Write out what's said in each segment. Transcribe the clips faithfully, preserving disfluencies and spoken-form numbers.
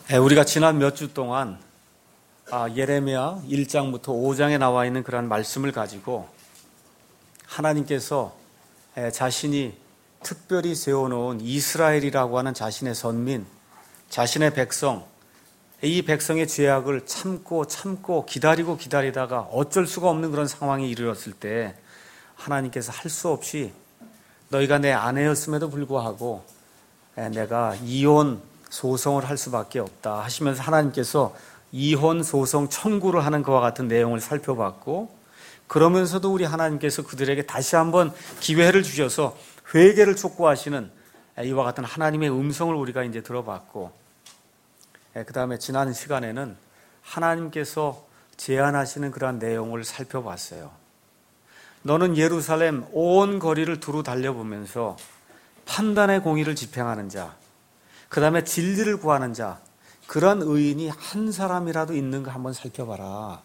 우리가 지난 몇 주 동안 예레미야 일 장부터 오 장에 나와 있는 그러한 말씀을 가지고 하나님께서 자신이 특별히 세워놓은 이스라엘이라고 하는 자신의 선민, 자신의 백성, 이 백성의 죄악을 참고 참고 기다리고 기다리다가 어쩔 수가 없는 그런 상황에 이르렀을 때 하나님께서 할 수 없이 너희가 내 아내였음에도 불구하고 내가 이혼 소송을 할 수밖에 없다 하시면서 하나님께서 이혼 소송 청구를 하는 것과 같은 내용을 살펴봤고, 그러면서도 우리 하나님께서 그들에게 다시 한번 기회를 주셔서 회개를 촉구하시는 이와 같은 하나님의 음성을 우리가 이제 들어봤고, 그 다음에 지난 시간에는 하나님께서 제안하시는 그러한 내용을 살펴봤어요. 너는 예루살렘 온 거리를 두루 달려보면서 판단의 공의를 집행하는 자, 그 다음에 진리를 구하는 자, 그런 의인이 한 사람이라도 있는가 한번 살펴봐라.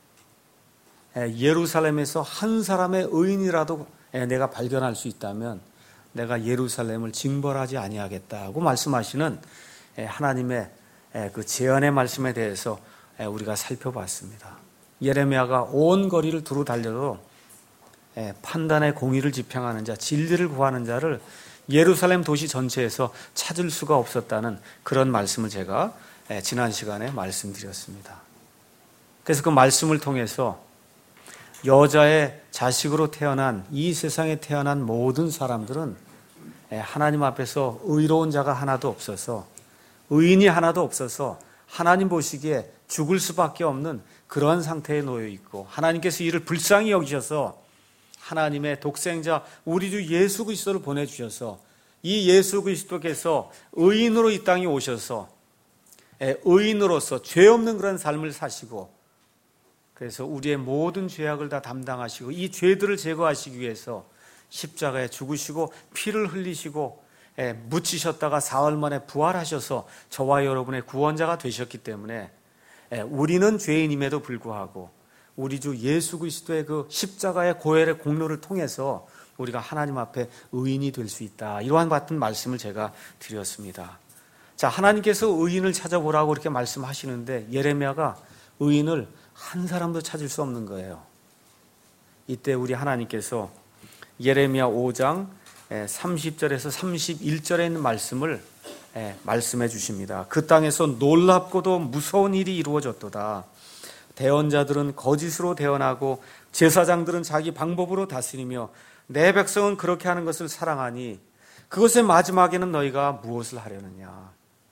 예루살렘에서 한 사람의 의인이라도 내가 발견할 수 있다면 내가 예루살렘을 징벌하지 아니하겠다고 말씀하시는 하나님의 그 제안의 말씀에 대해서 우리가 살펴봤습니다. 예레미야가 온 거리를 두루 달려도 판단의 공의를 집행하는 자, 진리를 구하는 자를 예루살렘 도시 전체에서 찾을 수가 없었다는 그런 말씀을 제가 지난 시간에 말씀드렸습니다. 그래서 그 말씀을 통해서 여자의 자식으로 태어난 이 세상에 태어난 모든 사람들은 하나님 앞에서 의로운 자가 하나도 없어서, 의인이 하나도 없어서 하나님 보시기에 죽을 수밖에 없는 그런 상태에 놓여 있고, 하나님께서 이를 불쌍히 여기셔서 하나님의 독생자 우리 주 예수 그리스도를 보내주셔서 이 예수 그리스도께서 의인으로 이 땅에 오셔서 의인으로서 죄 없는 그런 삶을 사시고, 그래서 우리의 모든 죄악을 다 담당하시고 이 죄들을 제거하시기 위해서 십자가에 죽으시고 피를 흘리시고 묻히셨다가 사흘 만에 부활하셔서 저와 여러분의 구원자가 되셨기 때문에 우리는 죄인임에도 불구하고 우리 주 예수 그리스도의 그 십자가의 고혈의 공로를 통해서 우리가 하나님 앞에 의인이 될 수 있다, 이러한 같은 말씀을 제가 드렸습니다. 자, 하나님께서 의인을 찾아보라고 이렇게 말씀하시는데 예레미야가 의인을 한 사람도 찾을 수 없는 거예요. 이때 우리 하나님께서 예레미야 오 장 삼십 절에서 삼십일 절에 있는 말씀을 말씀해 주십니다. 그 땅에서 놀랍고도 무서운 일이 이루어졌도다. 대언자들은 거짓으로 대언하고 제사장들은 자기 방법으로 다스리며 내 백성은 그렇게 하는 것을 사랑하니 그것의 마지막에는 너희가 무엇을 하려느냐.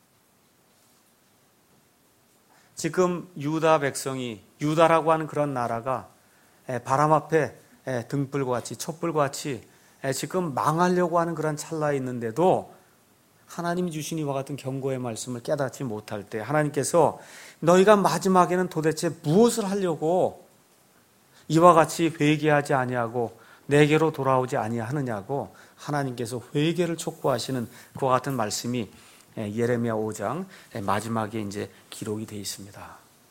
지금 유다 백성이, 유다라고 하는 그런 나라가 바람 앞에 등불과 같이, 촛불과 같이 지금 망하려고 하는 그런 찰나에 있는데도 하나님이 주신 이와 같은 경고의 말씀을 깨닫지 못할 때 하나님께서 너희가 마지막에는 도대체 무엇을 하려고 이와 같이 회개하지 아니하고 내게로 돌아오지 아니하느냐고 하나님께서 회개를 촉구하시는 그와 같은 말씀이 예레미야 오 장 마지막에 이제 기록이 되어 있습니다.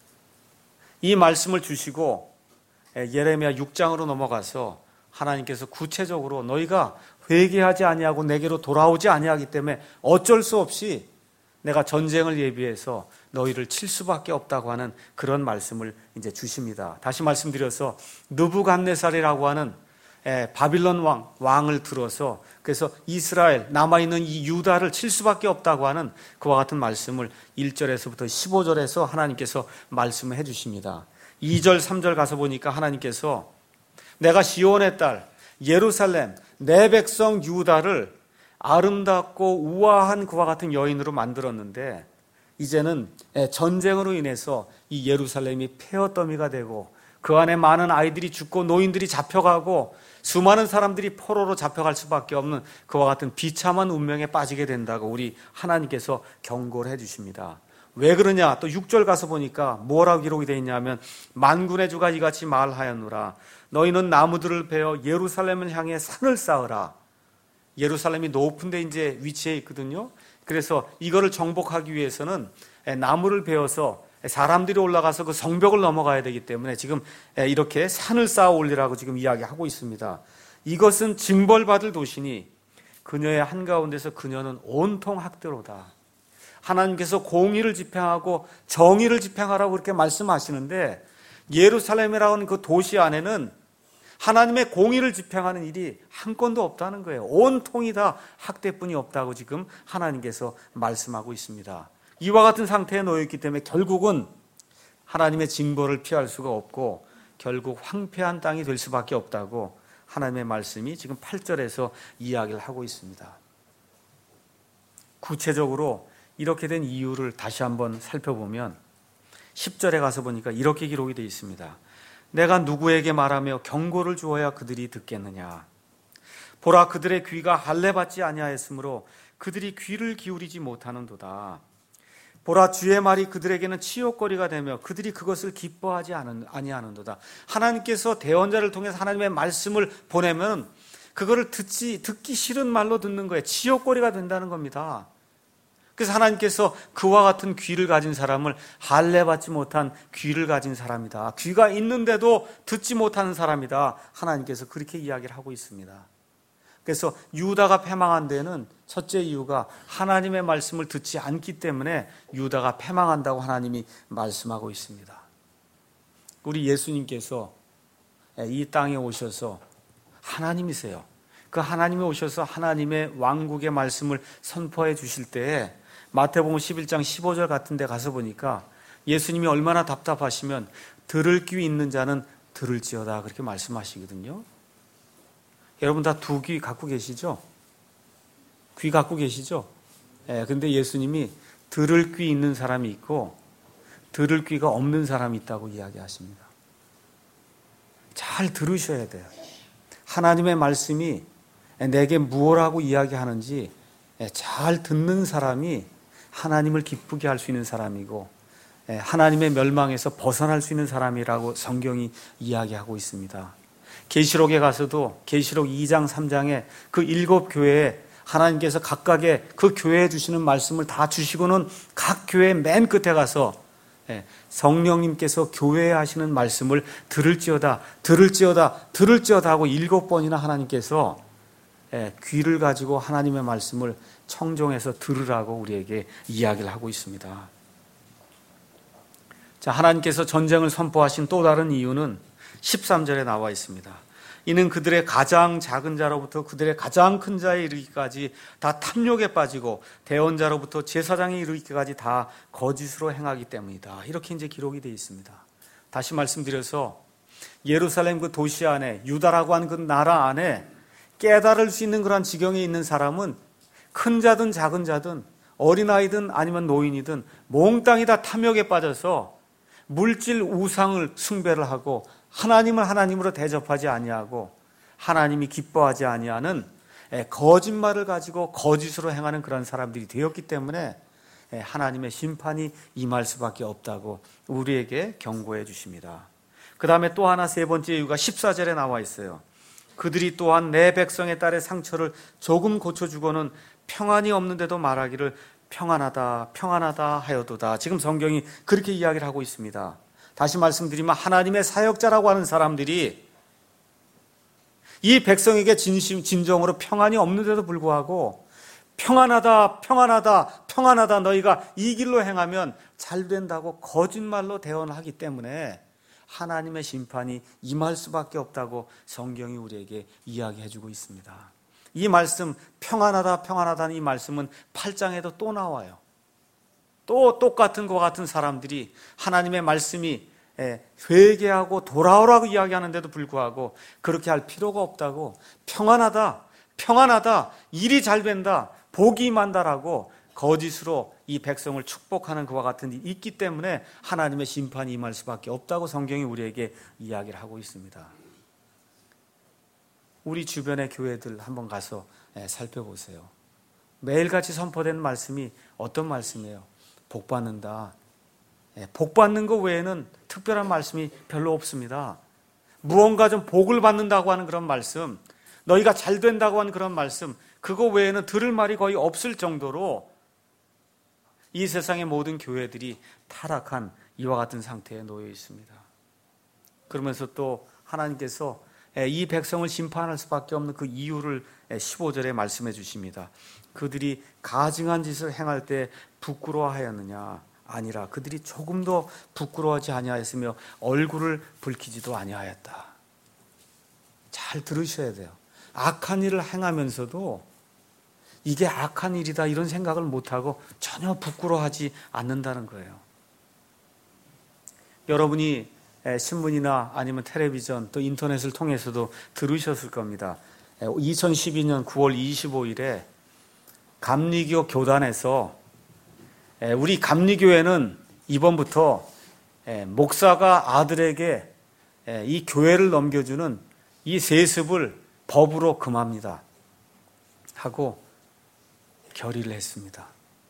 이 말씀을 주시고 예레미야 육 장으로 넘어가서 하나님께서 구체적으로 너희가 회개하지 아니하고 내게로 돌아오지 아니하기 때문에 어쩔 수 없이 내가 전쟁을 예비해서 너희를 칠 수밖에 없다고 하는 그런 말씀을 이제 주십니다. 다시 말씀드려서 느부갓네살이라고 하는 바빌론 왕, 왕을 들어서 그래서 이스라엘, 남아있는 이 유다를 칠 수밖에 없다고 하는 그와 같은 말씀을 일 절에서부터 십오 절에서 하나님께서 말씀을 해 주십니다. 이 절, 삼 절 가서 보니까 하나님께서 내가 시온의 딸 예루살렘 내 백성 유다를 아름답고 우아한 그와 같은 여인으로 만들었는데 이제는 전쟁으로 인해서 이 예루살렘이 폐허더미가 되고 그 안에 많은 아이들이 죽고 노인들이 잡혀가고 수많은 사람들이 포로로 잡혀갈 수밖에 없는 그와 같은 비참한 운명에 빠지게 된다고 우리 하나님께서 경고를 해 주십니다. 왜 그러냐? 또 육 절 가서 보니까 뭐라고 기록이 되어 있냐면 만군의 주가 이같이 말하였노라. 너희는 나무들을 베어 예루살렘을 향해 산을 쌓으라. 예루살렘이 높은 데 이제 위치해 있거든요. 그래서 이거를 정복하기 위해서는 나무를 베어서 사람들이 올라가서 그 성벽을 넘어가야 되기 때문에 지금 이렇게 산을 쌓아 올리라고 지금 이야기하고 있습니다. 이것은 징벌받을 도시니 그녀의 한가운데서 그녀는 온통 학대로다. 하나님께서 공의를 집행하고 정의를 집행하라고 그렇게 말씀하시는데, 예루살렘이라는 그 도시 안에는 하나님의 공의를 집행하는 일이 한 건도 없다는 거예요. 온통이 다 학대뿐이 없다고 지금 하나님께서 말씀하고 있습니다. 이와 같은 상태에 놓여있기 때문에 결국은 하나님의 징벌을 피할 수가 없고 결국 황폐한 땅이 될 수밖에 없다고 하나님의 말씀이 지금 팔 절에서 이야기를 하고 있습니다. 구체적으로 이렇게 된 이유를 다시 한번 살펴보면 십 절에 가서 보니까 이렇게 기록이 되어 있습니다. 내가 누구에게 말하며 경고를 주어야 그들이 듣겠느냐. 보라, 그들의 귀가 할례받지 아니하였으므로 그들이 귀를 기울이지 못하는도다. 보라, 주의 말이 그들에게는 치욕거리가 되며 그들이 그것을 기뻐하지 아니하는도다. 하나님께서 대언자를 통해서 하나님의 말씀을 보내면 그거를 듣지, 듣기 싫은 말로 듣는 거예요. 치욕거리가 된다는 겁니다. 그래서 하나님께서 그와 같은 귀를 가진 사람을 할례받지 못한 귀를 가진 사람이다. 귀가 있는데도 듣지 못하는 사람이다. 하나님께서 그렇게 이야기를 하고 있습니다. 그래서 유다가 패망한 데는 첫째 이유가 하나님의 말씀을 듣지 않기 때문에 유다가 패망한다고 하나님이 말씀하고 있습니다. 우리 예수님께서 이 땅에 오셔서 하나님이세요. 그 하나님이 오셔서 하나님의 왕국의 말씀을 선포해 주실 때에 마태복음 십일 장 십오 절 같은 데 가서 보니까 예수님이 얼마나 답답하시면 들을 귀 있는 자는 들을지어다 그렇게 말씀하시거든요. 여러분 다 두 귀 갖고 계시죠? 귀 갖고 계시죠? 예, 근데 예수님이 들을 귀 있는 사람이 있고 들을 귀가 없는 사람이 있다고 이야기하십니다. 잘 들으셔야 돼요. 하나님의 말씀이 내게 무엇라고 이야기하는지 잘 듣는 사람이 하나님을 기쁘게 할 수 있는 사람이고 하나님의 멸망에서 벗어날 수 있는 사람이라고 성경이 이야기하고 있습니다. 계시록에 가서도 계시록 이 장 삼 장에 그 일곱 교회에 하나님께서 각각의 그 교회에 주시는 말씀을 다 주시고는 각 교회 맨 끝에 가서 성령님께서 교회에 하시는 말씀을 들을지어다 들을지어다 들을지어다 하고 일곱 번이나 하나님께서 귀를 가지고 하나님의 말씀을 청종해서 들으라고 우리에게 이야기를 하고 있습니다. 자, 하나님께서 전쟁을 선포하신 또 다른 이유는 십삼 절에 나와 있습니다. 이는 그들의 가장 작은 자로부터 그들의 가장 큰 자에 이르기까지 다 탐욕에 빠지고 대언자로부터 제사장에 이르기까지 다 거짓으로 행하기 때문이다. 이렇게 이제 기록이 되어 있습니다. 다시 말씀드려서 예루살렘 그 도시 안에 유다라고 하는 그 나라 안에 깨달을 수 있는 그런 지경에 있는 사람은 큰 자든 작은 자든 어린아이든 아니면 노인이든 몽땅이 다 탐욕에 빠져서 물질 우상을 숭배를 하고 하나님을 하나님으로 대접하지 아니하고 하나님이 기뻐하지 아니하는 거짓말을 가지고 거짓으로 행하는 그런 사람들이 되었기 때문에 하나님의 심판이 임할 수밖에 없다고 우리에게 경고해 주십니다. 그 다음에 또 하나 세 번째 이유가 십사 절에 나와 있어요. 그들이 또한 내 백성의 딸의 상처를 조금 고쳐주고는 평안이 없는데도 말하기를 평안하다 평안하다 하여도다. 지금 성경이 그렇게 이야기를 하고 있습니다. 다시 말씀드리면 하나님의 사역자라고 하는 사람들이 이 백성에게 진심, 진정으로 평안이 없는데도 불구하고 평안하다 평안하다 평안하다 너희가 이 길로 행하면 잘 된다고 거짓말로 대언하기 때문에 하나님의 심판이 임할 수밖에 없다고 성경이 우리에게 이야기해주고 있습니다. 이 말씀 평안하다 평안하다는 이 말씀은 팔 장에도 또 나와요. 또 똑같은 것 같은 사람들이 하나님의 말씀이 회개하고 돌아오라고 이야기하는데도 불구하고 그렇게 할 필요가 없다고 평안하다 평안하다 일이 잘 된다 복이 임한다라고 거짓으로 이 백성을 축복하는 그와 같은 일이 있기 때문에 하나님의 심판이 임할 수밖에 없다고 성경이 우리에게 이야기를 하고 있습니다. 우리 주변의 교회들 한번 가서 살펴보세요. 매일같이 선포되는 말씀이 어떤 말씀이에요? 복 받는다. 복 받는 것 외에는 특별한 말씀이 별로 없습니다. 무언가 좀 복을 받는다고 하는 그런 말씀, 너희가 잘 된다고 하는 그런 말씀, 그거 외에는 들을 말이 거의 없을 정도로 이 세상의 모든 교회들이 타락한 이와 같은 상태에 놓여 있습니다. 그러면서 또 하나님께서 이 백성을 심판할 수밖에 없는 그 이유를 십오 절에 말씀해 주십니다. 그들이 가증한 짓을 행할 때 부끄러워하였느냐? 아니라 그들이 조금도 부끄러워하지 아니하였으며 얼굴을 붉히지도 아니하였다. 잘 들으셔야 돼요. 악한 일을 행하면서도 이게 악한 일이다 이런 생각을 못하고 전혀 부끄러워하지 않는다는 거예요. 여러분이 신문이나 아니면 텔레비전 또 인터넷을 통해서도 들으셨을 겁니다. 이천십이 년 구월 이십오일에 감리교 교단에서 우리 감리교회는 이번부터 목사가 아들에게 이 교회를 넘겨주는 이 세습을 법으로 금합니다 하고 결의를 했습니다.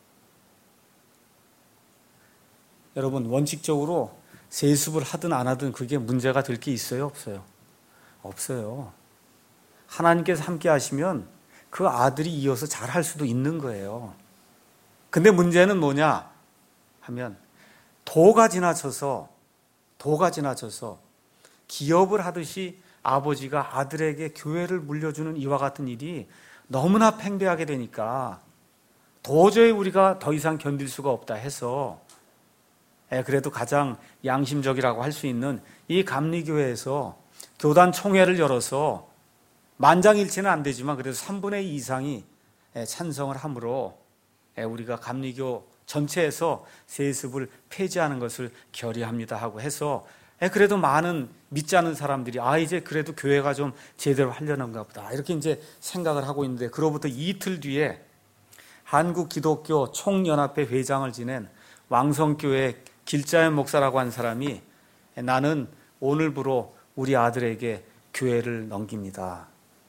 여러분, 원칙적으로 세습을 하든 안 하든 그게 문제가 될 게 있어요? 없어요? 없어요. 하나님께서 함께 하시면 그 아들이 이어서 잘할 수도 있는 거예요. 근데 문제는 뭐냐 하면 도가 지나쳐서 도가 지나쳐서 기업을 하듯이 아버지가 아들에게 교회를 물려주는 이와 같은 일이 너무나 팽배하게 되니까 도저히 우리가 더 이상 견딜 수가 없다 해서 그래도 가장 양심적이라고 할 수 있는 이 감리교회에서 교단 총회를 열어서 만장일치는 안 되지만 그래도 삼분의 이 이상이 찬성을 함으로 우리가 감리교 전체에서 세습을 폐지하는 것을 결의합니다 하고 해서 그래도 많은 믿지 않는 사람들이 아 이제 그래도 교회가 좀 제대로 하려는가 보다 이렇게 이제 생각을 하고 있는데 그로부터 이틀 뒤에 한국 기독교 총연합회 회장을 지낸 왕성교회 길자연 목사라고 한 사람이 나는 오늘부로 우리 아들에게 교회를 넘깁니다.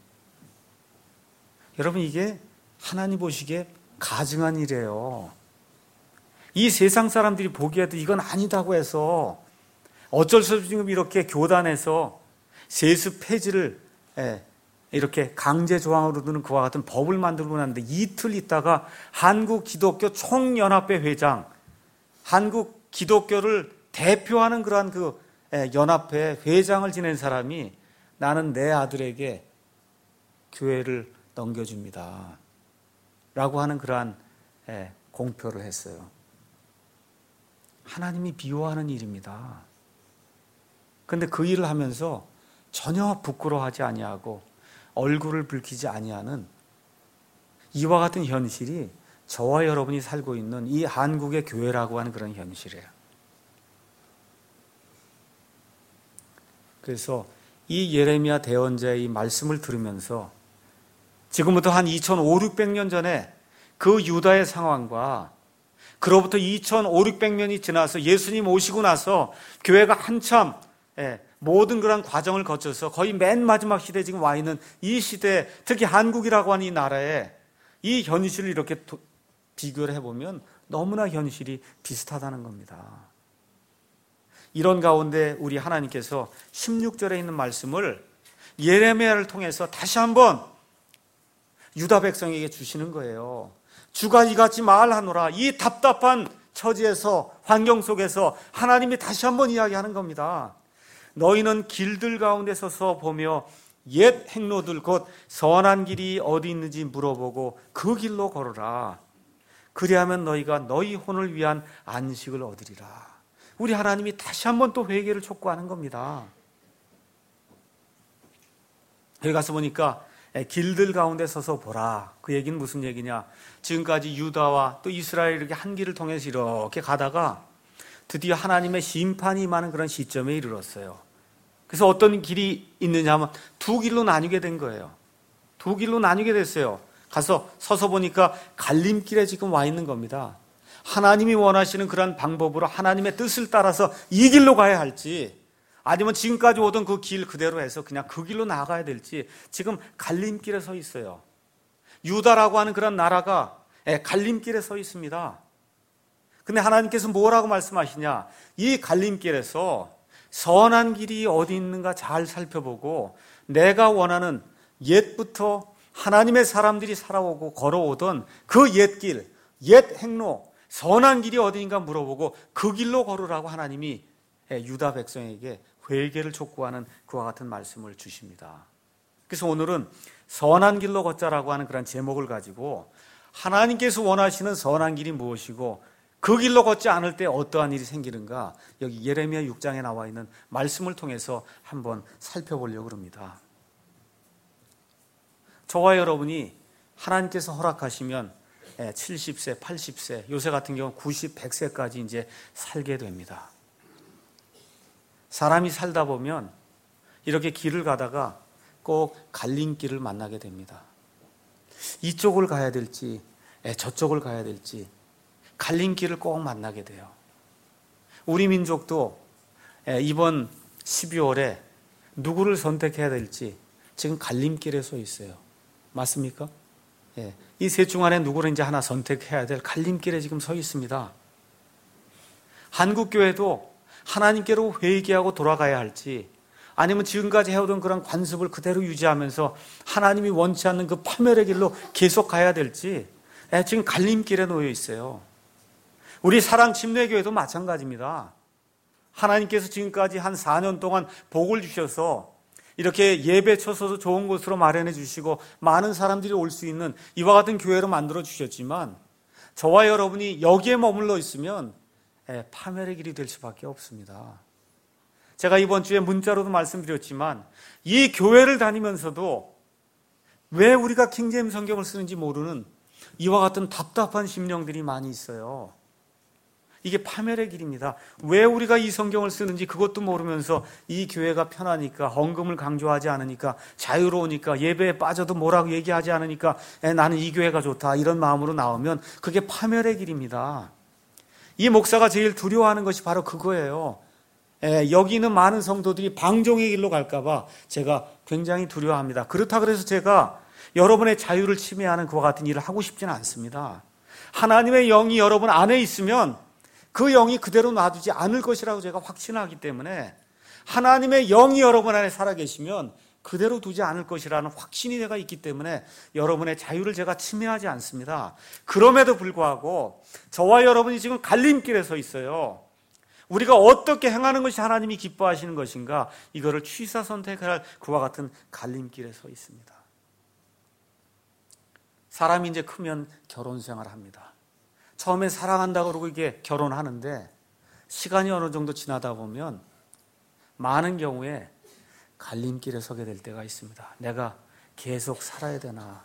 여러분, 이게 하나님 보시기에 가증한 일이에요. 이 세상 사람들이 보기에도 이건 아니다고 해서 어쩔 수 없이 지금 이렇게 교단에서 세습 폐지를 이렇게 강제 조항으로 두는 그와 같은 법을 만들고 났는데 이틀 있다가 한국 기독교 총연합회 회장, 한국 기독교를 대표하는 그러한 그 연합회 회장을 지낸 사람이 나는 내 아들에게 교회를 넘겨줍니다 라고 하는 그러한 공표를 했어요. 하나님이 미워하는 일입니다. 그런데 그 일을 하면서 전혀 부끄러워하지 아니하고 얼굴을 붉히지 아니하는 이와 같은 현실이 저와 여러분이 살고 있는 이 한국의 교회라고 하는 그런 현실이에요. 그래서 이 예레미야 대언자의 이 말씀을 들으면서 지금부터 한 이천오백 년 전에 그 유다의 상황과 그로부터 이천오백 년이 지나서 예수님 오시고 나서 교회가 한참 모든 그런 과정을 거쳐서 거의 맨 마지막 시대에 지금 와 있는 이 시대, 특히 한국이라고 하는 이 나라에 이 현실을 이렇게 비교를 해보면 너무나 현실이 비슷하다는 겁니다. 이런 가운데 우리 하나님께서 십육 절에 있는 말씀을 예레미야를 통해서 다시 한번 유다 백성에게 주시는 거예요. 주가 이같이 말하노라. 이 답답한 처지에서, 환경 속에서 하나님이 다시 한번 이야기하는 겁니다. 너희는 길들 가운데 서서 보며 옛 행로들 곧 선한 길이 어디 있는지 물어보고 그 길로 걸어라. 그리하면 너희가 너희 혼을 위한 안식을 얻으리라. 우리 하나님이 다시 한번 또 회개를 촉구하는 겁니다. 여기 가서 보니까 길들 가운데 서서 보라. 그 얘기는 무슨 얘기냐? 지금까지 유다와 또 이스라엘 이렇게 한 길을 통해서 이렇게 가다가 드디어 하나님의 심판이 임하는 그런 시점에 이르렀어요. 그래서 어떤 길이 있느냐 하면 두 길로 나뉘게 된 거예요. 두 길로 나뉘게 됐어요. 가서 서서 보니까 갈림길에 지금 와 있는 겁니다. 하나님이 원하시는 그런 방법으로 하나님의 뜻을 따라서 이 길로 가야 할지 아니면 지금까지 오던 그 길 그대로 해서 그냥 그 길로 나가야 될지 지금 갈림길에 서 있어요. 유다라고 하는 그런 나라가 갈림길에 서 있습니다. 근데 하나님께서 뭐라고 말씀하시냐? 이 갈림길에서 선한 길이 어디 있는가 잘 살펴보고 내가 원하는 옛부터 하나님의 사람들이 살아오고 걸어오던 그 옛길, 옛 행로, 선한 길이 어디인가 물어보고 그 길로 걸으라고 하나님이 유다 백성에게 회개를 촉구하는 그와 같은 말씀을 주십니다. 그래서 오늘은 선한 길로 걷자라고 하는 그런 제목을 가지고 하나님께서 원하시는 선한 길이 무엇이고 그 길로 걷지 않을 때 어떠한 일이 생기는가, 여기 예레미야 육 장에 나와 있는 말씀을 통해서 한번 살펴보려고 합니다. 저와 여러분이 하나님께서 허락하시면 칠십 세, 팔십 세, 요새 같은 경우 구십, 백 세까지 이제 살게 됩니다. 사람이 살다 보면 이렇게 길을 가다가 꼭 갈림길을 만나게 됩니다. 이쪽을 가야 될지 저쪽을 가야 될지 갈림길을 꼭 만나게 돼요. 우리 민족도 이번 십이월에 누구를 선택해야 될지 지금 갈림길에 서 있어요. 맞습니까? 이 셋 중 안에 누구를 이제 하나 선택해야 될 갈림길에 지금 서 있습니다. 한국교회도 하나님께로 회개하고 돌아가야 할지, 아니면 지금까지 해오던 그런 관습을 그대로 유지하면서 하나님이 원치 않는 그 파멸의 길로 계속 가야 될지 지금 갈림길에 놓여 있어요. 우리 사랑 침례교회도 마찬가지입니다. 하나님께서 지금까지 한 사 년 동안 복을 주셔서 이렇게 예배 쳐서도 좋은 곳으로 마련해 주시고 많은 사람들이 올 수 있는 이와 같은 교회로 만들어 주셨지만, 저와 여러분이 여기에 머물러 있으면 파멸의 길이 될 수밖에 없습니다. 제가 이번 주에 문자로도 말씀드렸지만 이 교회를 다니면서도 왜 우리가 킹제임스 성경을 쓰는지 모르는 이와 같은 답답한 심령들이 많이 있어요. 이게 파멸의 길입니다. 왜 우리가 이 성경을 쓰는지 그것도 모르면서 이 교회가 편하니까, 헌금을 강조하지 않으니까, 자유로우니까, 예배에 빠져도 뭐라고 얘기하지 않으니까 나는 이 교회가 좋다, 이런 마음으로 나오면 그게 파멸의 길입니다. 이 목사가 제일 두려워하는 것이 바로 그거예요. 여기 있는 많은 성도들이 방종의 길로 갈까 봐 제가 굉장히 두려워합니다. 그렇다 그래서 제가 여러분의 자유를 침해하는 그와 같은 일을 하고 싶지는 않습니다. 하나님의 영이 여러분 안에 있으면 그 영이 그대로 놔두지 않을 것이라고 제가 확신하기 때문에, 하나님의 영이 여러분 안에 살아계시면 그대로 두지 않을 것이라는 확신이 내가 있기 때문에 여러분의 자유를 제가 침해하지 않습니다. 그럼에도 불구하고 저와 여러분이 지금 갈림길에 서 있어요. 우리가 어떻게 행하는 것이 하나님이 기뻐하시는 것인가, 이거를 취사 선택할 그와 같은 갈림길에 서 있습니다. 사람이 이제 크면 결혼 생활을 합니다. 처음에 사랑한다고 그러고 이게 결혼하는데 시간이 어느 정도 지나다 보면 많은 경우에 갈림길에 서게 될 때가 있습니다. 내가 계속 살아야 되나?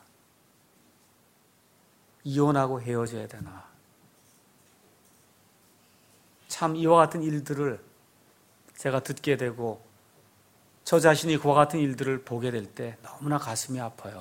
이혼하고 헤어져야 되나? 참 이와 같은 일들을 제가 듣게 되고 저 자신이 그와 같은 일들을 보게 될 때 너무나 가슴이 아파요.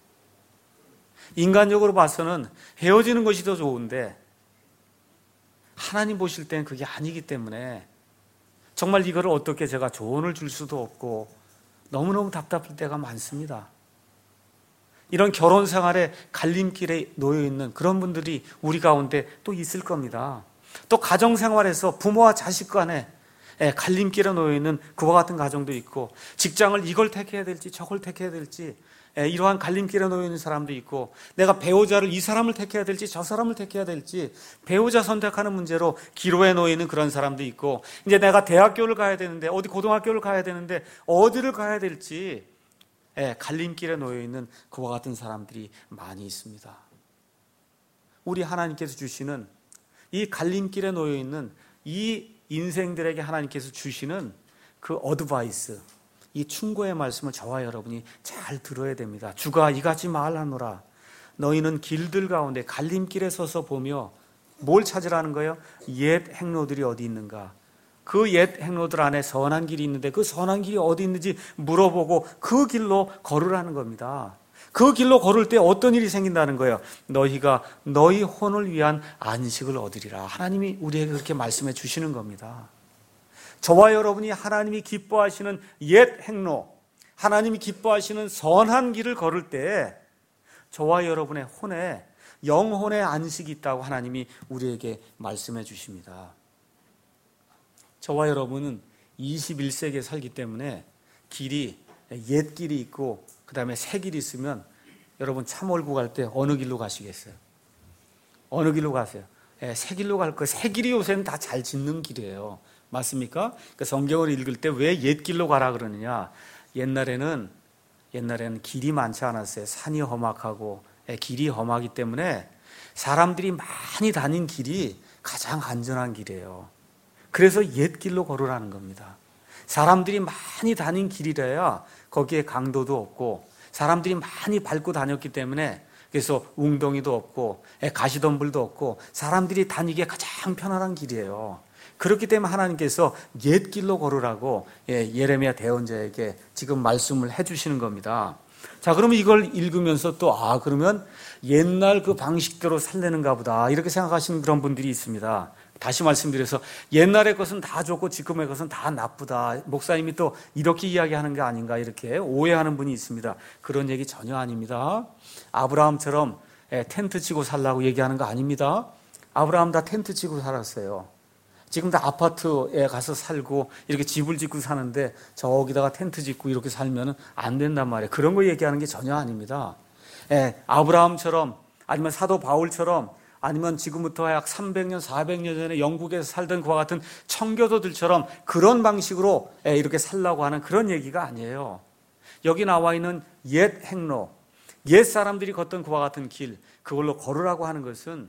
인간적으로 봐서는 헤어지는 것이 더 좋은데 하나님 보실 때는 그게 아니기 때문에 정말 이거를 어떻게 제가 조언을 줄 수도 없고 너무너무 답답할 때가 많습니다. 이런 결혼 생활에 갈림길에 놓여 있는 그런 분들이 우리 가운데 또 있을 겁니다. 또 가정 생활에서 부모와 자식 간에 갈림길에 놓여 있는 그와 같은 가정도 있고, 직장을 이걸 택해야 될지 저걸 택해야 될지 이러한 갈림길에 놓여 있는 사람도 있고, 내가 배우자를 이 사람을 택해야 될지 저 사람을 택해야 될지 배우자 선택하는 문제로 기로에 놓여 있는 그런 사람도 있고, 이제 내가 대학교를 가야 되는데 어디 고등학교를 가야 되는데 어디를 가야 될지 갈림길에 놓여 있는 그와 같은 사람들이 많이 있습니다. 우리 하나님께서 주시는 이 갈림길에 놓여 있는 이 인생들에게 하나님께서 주시는 그 어드바이스, 이 충고의 말씀을 저와 여러분이 잘 들어야 됩니다. 주가 이같이 말하노라. 너희는 길들 가운데 갈림길에 서서 보며 뭘 찾으라는 거예요? 옛 행로들이 어디 있는가? 그 옛 행로들 안에 선한 길이 있는데 그 선한 길이 어디 있는지 물어보고 그 길로 걸으라는 겁니다. 그 길로 걸을 때 어떤 일이 생긴다는 거예요? 너희가 너희 혼을 위한 안식을 얻으리라. 하나님이 우리에게 그렇게 말씀해 주시는 겁니다. 저와 여러분이 하나님이 기뻐하시는 옛 행로, 하나님이 기뻐하시는 선한 길을 걸을 때 저와 여러분의 혼에 영혼의 안식이 있다고 하나님이 우리에게 말씀해 주십니다. 저와 여러분은 이십일 세기에 살기 때문에 길이 옛 길이 있고 그 다음에 새 길이 있으면 여러분 차 몰고 갈 때 어느 길로 가시겠어요? 어느 길로 가세요? 예, 새 길로 갈 거예요. 새 길이 요새는 다 잘 짓는 길이에요. 맞습니까? 그러니까 성경을 읽을 때 왜 옛 길로 가라 그러느냐? 옛날에는 옛날에는 길이 많지 않았어요. 산이 험악하고 길이 험하기 때문에 사람들이 많이 다닌 길이 가장 안전한 길이에요. 그래서 옛 길로 걸으라는 겁니다. 사람들이 많이 다닌 길이라야 거기에 강도도 없고 사람들이 많이 밟고 다녔기 때문에 그래서 웅덩이도 없고 가시덤불도 없고 사람들이 다니기에 가장 편안한 길이에요. 그렇기 때문에 하나님께서 옛 길로 걸으라고 예레미야 대언자에게 지금 말씀을 해주시는 겁니다. 자, 그러면 이걸 읽으면서 또 아 그러면 옛날 그 방식대로 살려는가 보다 이렇게 생각하시는 그런 분들이 있습니다. 다시 말씀드려서 옛날의 것은 다 좋고 지금의 것은 다 나쁘다. 목사님이 또 이렇게 이야기하는 게 아닌가 이렇게 오해하는 분이 있습니다. 그런 얘기 전혀 아닙니다. 아브라함처럼 텐트 치고 살라고 얘기하는 거 아닙니다. 아브라함 다 텐트 치고 살았어요. 지금 다 아파트에 가서 살고 이렇게 집을 짓고 사는데 저기다가 텐트 짓고 이렇게 살면 안 된단 말이에요. 그런 거 얘기하는 게 전혀 아닙니다. 예, 아브라함처럼 아니면 사도 바울처럼 아니면 지금부터 약 삼백 년, 사백 년 전에 영국에서 살던 그와 같은 청교도들처럼 그런 방식으로 이렇게 살라고 하는 그런 얘기가 아니에요. 여기 나와 있는 옛 행로, 옛 사람들이 걷던 그와 같은 길, 그걸로 걸으라고 하는 것은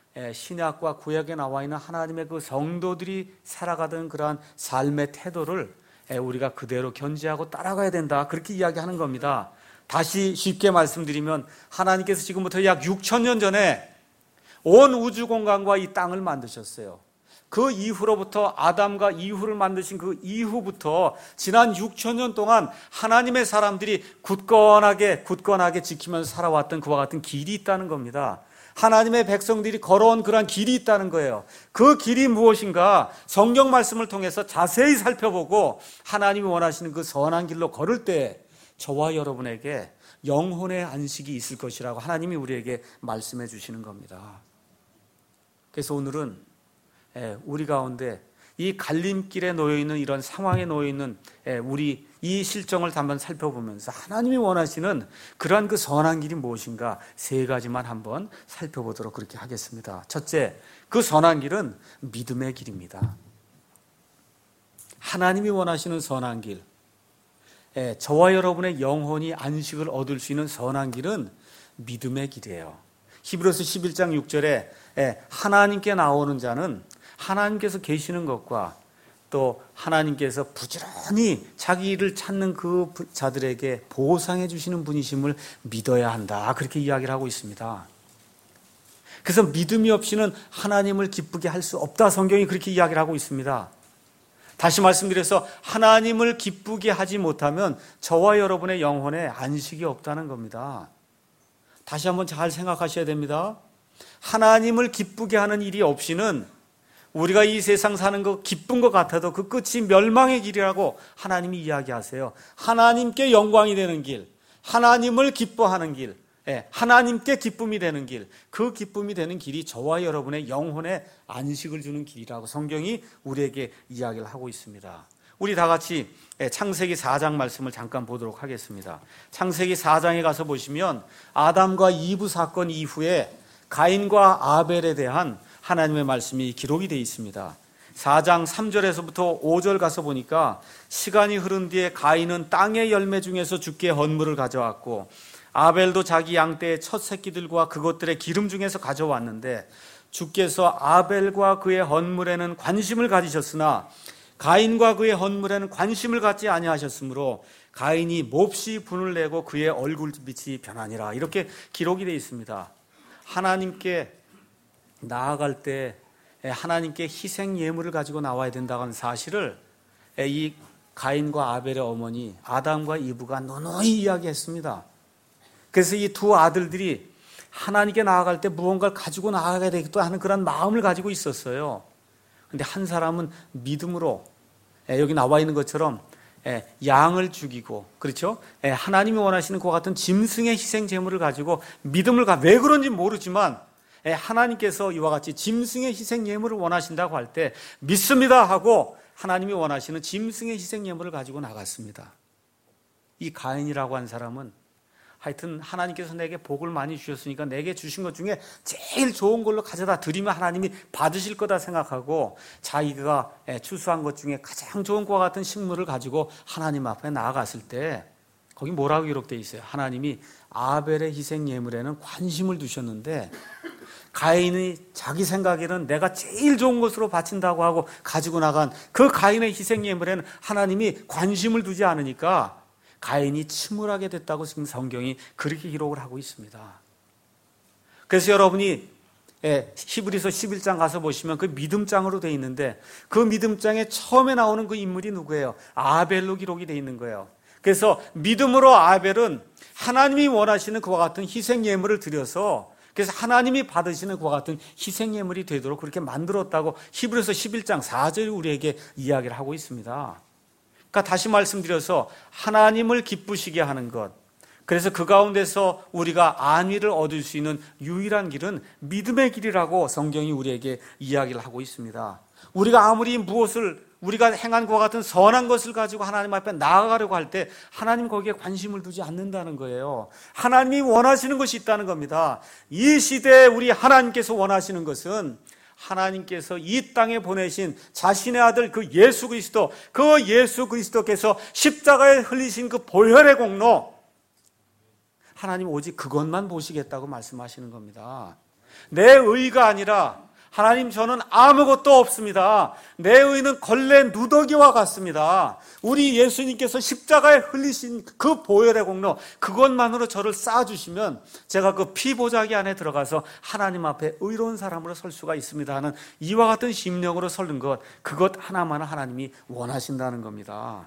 신약과 구약에 나와 있는 하나님의 그 성도들이 살아가던 그러한 삶의 태도를 우리가 그대로 견지하고 따라가야 된다. 그렇게 이야기하는 겁니다. 다시 쉽게 말씀드리면 하나님께서 지금부터 약 육천 년 전에 온 우주 공간과 이 땅을 만드셨어요. 그 이후로부터 아담과 이후를 만드신 그 이후부터 지난 육천 년 동안 하나님의 사람들이 굳건하게 굳건하게 지키면서 살아왔던 그와 같은 길이 있다는 겁니다. 하나님의 백성들이 걸어온 그러한 길이 있다는 거예요. 그 길이 무엇인가 성경 말씀을 통해서 자세히 살펴보고 하나님이 원하시는 그 선한 길로 걸을 때 저와 여러분에게 영혼의 안식이 있을 것이라고 하나님이 우리에게 말씀해 주시는 겁니다. 그래서 오늘은 우리 가운데 이 갈림길에 놓여있는 이런 상황에 놓여있는 우리 이 실정을 한번 살펴보면서 하나님이 원하시는 그러한 그 선한 길이 무엇인가 세 가지만 한번 살펴보도록 그렇게 하겠습니다. 첫째, 그 선한 길은 믿음의 길입니다. 하나님이 원하시는 선한 길, 저와 여러분의 영혼이 안식을 얻을 수 있는 선한 길은 믿음의 길이에요. 히브리서 십일 장 육 절에 하나님께 나오는 자는 하나님께서 계시는 것과 또 하나님께서 부지런히 자기 일을 찾는 그 자들에게 보상해 주시는 분이심을 믿어야 한다. 그렇게 이야기를 하고 있습니다. 그래서 믿음이 없이는 하나님을 기쁘게 할 수 없다. 성경이 그렇게 이야기를 하고 있습니다. 다시 말씀드려서 하나님을 기쁘게 하지 못하면 저와 여러분의 영혼에 안식이 없다는 겁니다. 다시 한번 잘 생각하셔야 됩니다. 하나님을 기쁘게 하는 일이 없이는 우리가 이 세상 사는 거 기쁜 것 같아도 그 끝이 멸망의 길이라고 하나님이 이야기하세요. 하나님께 영광이 되는 길, 하나님을 기뻐하는 길, 하나님께 기쁨이 되는 길, 그 기쁨이 되는 길이 저와 여러분의 영혼에 안식을 주는 길이라고 성경이 우리에게 이야기를 하고 있습니다. 우리 다 같이 창세기 사 장 말씀을 잠깐 보도록 하겠습니다. 창세기 사 장에 가서 보시면 아담과 이브 사건 이후에 가인과 아벨에 대한 하나님의 말씀이 기록이 되어 있습니다. 사 장 삼 절에서부터 오 절 가서 보니까 시간이 흐른 뒤에 가인은 땅의 열매 중에서 주께 헌물을 가져왔고 아벨도 자기 양떼의 첫 새끼들과 그것들의 기름 중에서 가져왔는데 주께서 아벨과 그의 헌물에는 관심을 가지셨으나 가인과 그의 헌물에는 관심을 갖지 아니하셨으므로 가인이 몹시 분을 내고 그의 얼굴빛이 변하니라. 이렇게 기록이 되어 있습니다. 하나님께 나아갈 때 하나님께 희생 예물을 가지고 나와야 된다는 사실을 이 가인과 아벨의 어머니 아담과 이브가 노노히 이야기했습니다. 그래서 이 두 아들들이 하나님께 나아갈 때 무언가를 가지고 나아가야 되겠다 하는 그런 마음을 가지고 있었어요. 그런데 한 사람은 믿음으로 여기 나와 있는 것처럼 양을 죽이고, 그렇죠? 하나님이 원하시는 것 같은 짐승의 희생 제물을 가지고 믿음을 가, 왜 그런지 모르지만 하나님께서 이와 같이 짐승의 희생 예물을 원하신다고 할 때 믿습니다 하고 하나님이 원하시는 짐승의 희생 예물을 가지고 나갔습니다. 이 가인이라고 한 사람은 하여튼 하나님께서 내게 복을 많이 주셨으니까 내게 주신 것 중에 제일 좋은 걸로 가져다 드리면 하나님이 받으실 거다 생각하고 자기가 추수한 것 중에 가장 좋은 것과 같은 식물을 가지고 하나님 앞에 나아갔을 때 거기 뭐라고 기록되어 있어요? 하나님이 아벨의 희생 예물에는 관심을 두셨는데 가인이 자기 생각에는 내가 제일 좋은 것으로 바친다고 하고 가지고 나간 그 가인의 희생 예물에는 하나님이 관심을 두지 않으니까 가인이 침울하게 됐다고 지금 성경이 그렇게 기록을 하고 있습니다. 그래서 여러분이 히브리서 십일 장 가서 보시면 그 믿음장으로 되어 있는데 그 믿음장에 처음에 나오는 그 인물이 누구예요? 아벨로 기록이 되어 있는 거예요. 그래서 믿음으로 아벨은 하나님이 원하시는 그와 같은 희생 예물을 드려서 그래서 하나님이 받으시는 그와 같은 희생 예물이 되도록 그렇게 만들었다고 히브리서 십일 장 사 절이 우리에게 이야기를 하고 있습니다. 그러니까 다시 말씀드려서 하나님을 기쁘시게 하는 것, 그래서 그 가운데서 우리가 안위를 얻을 수 있는 유일한 길은 믿음의 길이라고 성경이 우리에게 이야기를 하고 있습니다. 우리가 아무리 무엇을 우리가 행한 것과 같은 선한 것을 가지고 하나님 앞에 나아가려고 할 때 하나님 거기에 관심을 두지 않는다는 거예요. 하나님이 원하시는 것이 있다는 겁니다. 이 시대에 우리 하나님께서 원하시는 것은 하나님께서 이 땅에 보내신 자신의 아들 그 예수 그리스도, 그 예수 그리스도께서 십자가에 흘리신 그 보혈의 공로, 하나님 오직 그것만 보시겠다고 말씀하시는 겁니다. 내 의가 아니라 하나님 저는 아무것도 없습니다. 내 의는 걸레 누더기와 같습니다. 우리 예수님께서 십자가에 흘리신 그 보혈의 공로, 그것만으로 저를 쌓아주시면 제가 그 피보자기 안에 들어가서 하나님 앞에 의로운 사람으로 설 수가 있습니다 하는 이와 같은 심령으로 서는 것, 그것 하나만 하나님이 원하신다는 겁니다.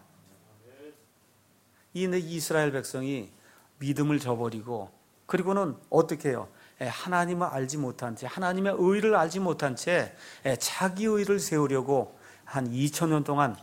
이 이스라엘 백성이 믿음을 저버리고 그리고는 어떻게 해요? 하나님을 알지 못한 채, 하나님의 의를 알지 못한 채 자기 의를 세우려고 한 이천 년 동안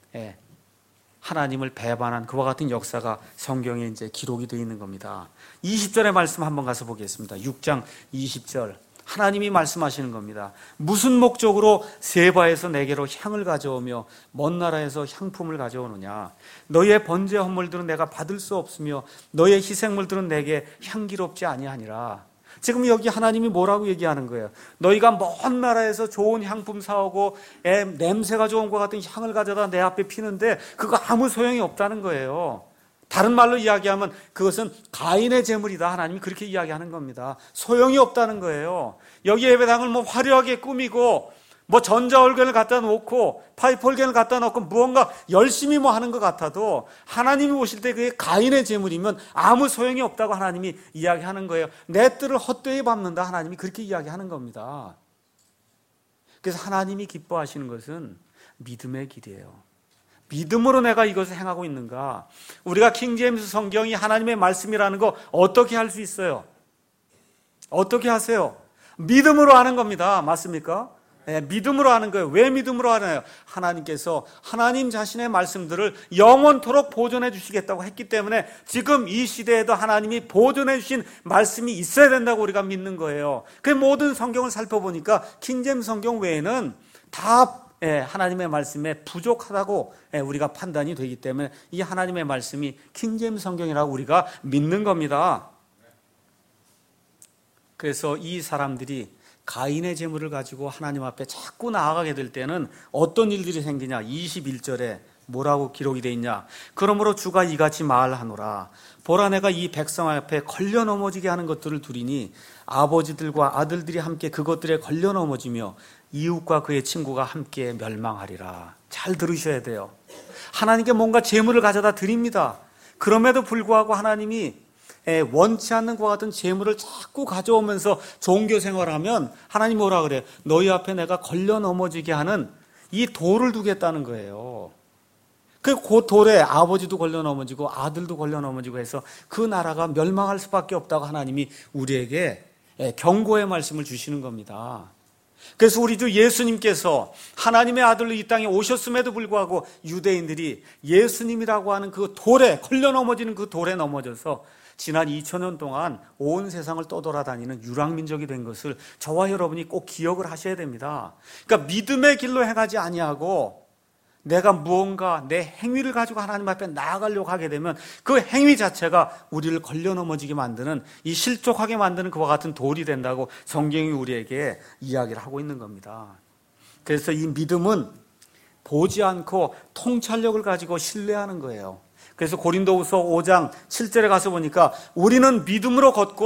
하나님을 배반한 그와 같은 역사가 성경에 이제 기록이 되어 있는 겁니다. 이십 절의 말씀 한번 가서 보겠습니다. 육 장 이십 절. 하나님이 말씀하시는 겁니다. 무슨 목적으로 세바에서 내게로 향을 가져오며 먼 나라에서 향품을 가져오느냐? 너희의 번제 헌물들은 내가 받을 수 없으며 너희의 희생물들은 내게 향기롭지 아니하니라. 지금 여기 하나님이 뭐라고 얘기하는 거예요? 너희가 먼 나라에서 좋은 향품 사오고 에, 냄새가 좋은 것 같은 향을 가져다 내 앞에 피는데 그거 아무 소용이 없다는 거예요. 다른 말로 이야기하면 그것은 가인의 제물이다. 하나님이 그렇게 이야기하는 겁니다. 소용이 없다는 거예요. 여기 예배당을 뭐 화려하게 꾸미고 뭐 전자올겐을 갖다 놓고 파이프 올겐을 갖다 놓고 무언가 열심히 뭐 하는 것 같아도 하나님이 보실 때 그게 가인의 제물이면 아무 소용이 없다고 하나님이 이야기하는 거예요. 내 뜰을 헛되이 밟는다. 하나님이 그렇게 이야기하는 겁니다. 그래서 하나님이 기뻐하시는 것은 믿음의 길이에요. 믿음으로 내가 이것을 행하고 있는가? 우리가 킹제임스 성경이 하나님의 말씀이라는 거 어떻게 할 수 있어요? 어떻게 하세요? 믿음으로 하는 겁니다. 맞습니까? 네, 믿음으로 하는 거예요. 왜 믿음으로 하나요? 하나님께서 하나님 자신의 말씀들을 영원토록 보존해 주시겠다고 했기 때문에 지금 이 시대에도 하나님이 보존해 주신 말씀이 있어야 된다고 우리가 믿는 거예요. 그 모든 성경을 살펴보니까 킹제임스 성경 외에는 다 하나님의 말씀에 부족하다고 우리가 판단이 되기 때문에 이 하나님의 말씀이 킹제임스 성경이라고 우리가 믿는 겁니다. 그래서 이 사람들이 가인의 제물을 가지고 하나님 앞에 자꾸 나아가게 될 때는 어떤 일들이 생기냐? 이십일 절에 뭐라고 기록이 되어 있냐? 그러므로 주가 이같이 말하노라. 보라, 내가 이 백성 앞에 걸려 넘어지게 하는 것들을 두리니 아버지들과 아들들이 함께 그것들에 걸려 넘어지며 이웃과 그의 친구가 함께 멸망하리라. 잘 들으셔야 돼요. 하나님께 뭔가 제물을 가져다 드립니다. 그럼에도 불구하고 하나님이 원치 않는 것과 같은 재물을 자꾸 가져오면서 종교 생활하면 하나님 뭐라 그래요? 너희 앞에 내가 걸려 넘어지게 하는 이 돌을 두겠다는 거예요. 그 돌에 아버지도 걸려 넘어지고 아들도 걸려 넘어지고 해서 그 나라가 멸망할 수밖에 없다고 하나님이 우리에게 경고의 말씀을 주시는 겁니다. 그래서 우리 주 예수님께서 하나님의 아들로 이 땅에 오셨음에도 불구하고 유대인들이 예수님이라고 하는 그 돌에 걸려 넘어지는 그 돌에 넘어져서 지난 이천 년 동안 온 세상을 떠돌아다니는 유랑민족이 된 것을 저와 여러분이 꼭 기억을 하셔야 됩니다. 그러니까 믿음의 길로 행하지 아니하고 내가 무언가 내 행위를 가지고 하나님 앞에 나아가려고 하게 되면 그 행위 자체가 우리를 걸려 넘어지게 만드는, 이 실족하게 만드는 그와 같은 돌이 된다고 성경이 우리에게 이야기를 하고 있는 겁니다. 그래서 이 믿음은 보지 않고 통찰력을 가지고 신뢰하는 거예요. 그래서 고린도후서 오 장 칠 절에 가서 보니까 우리는 믿음으로 걷고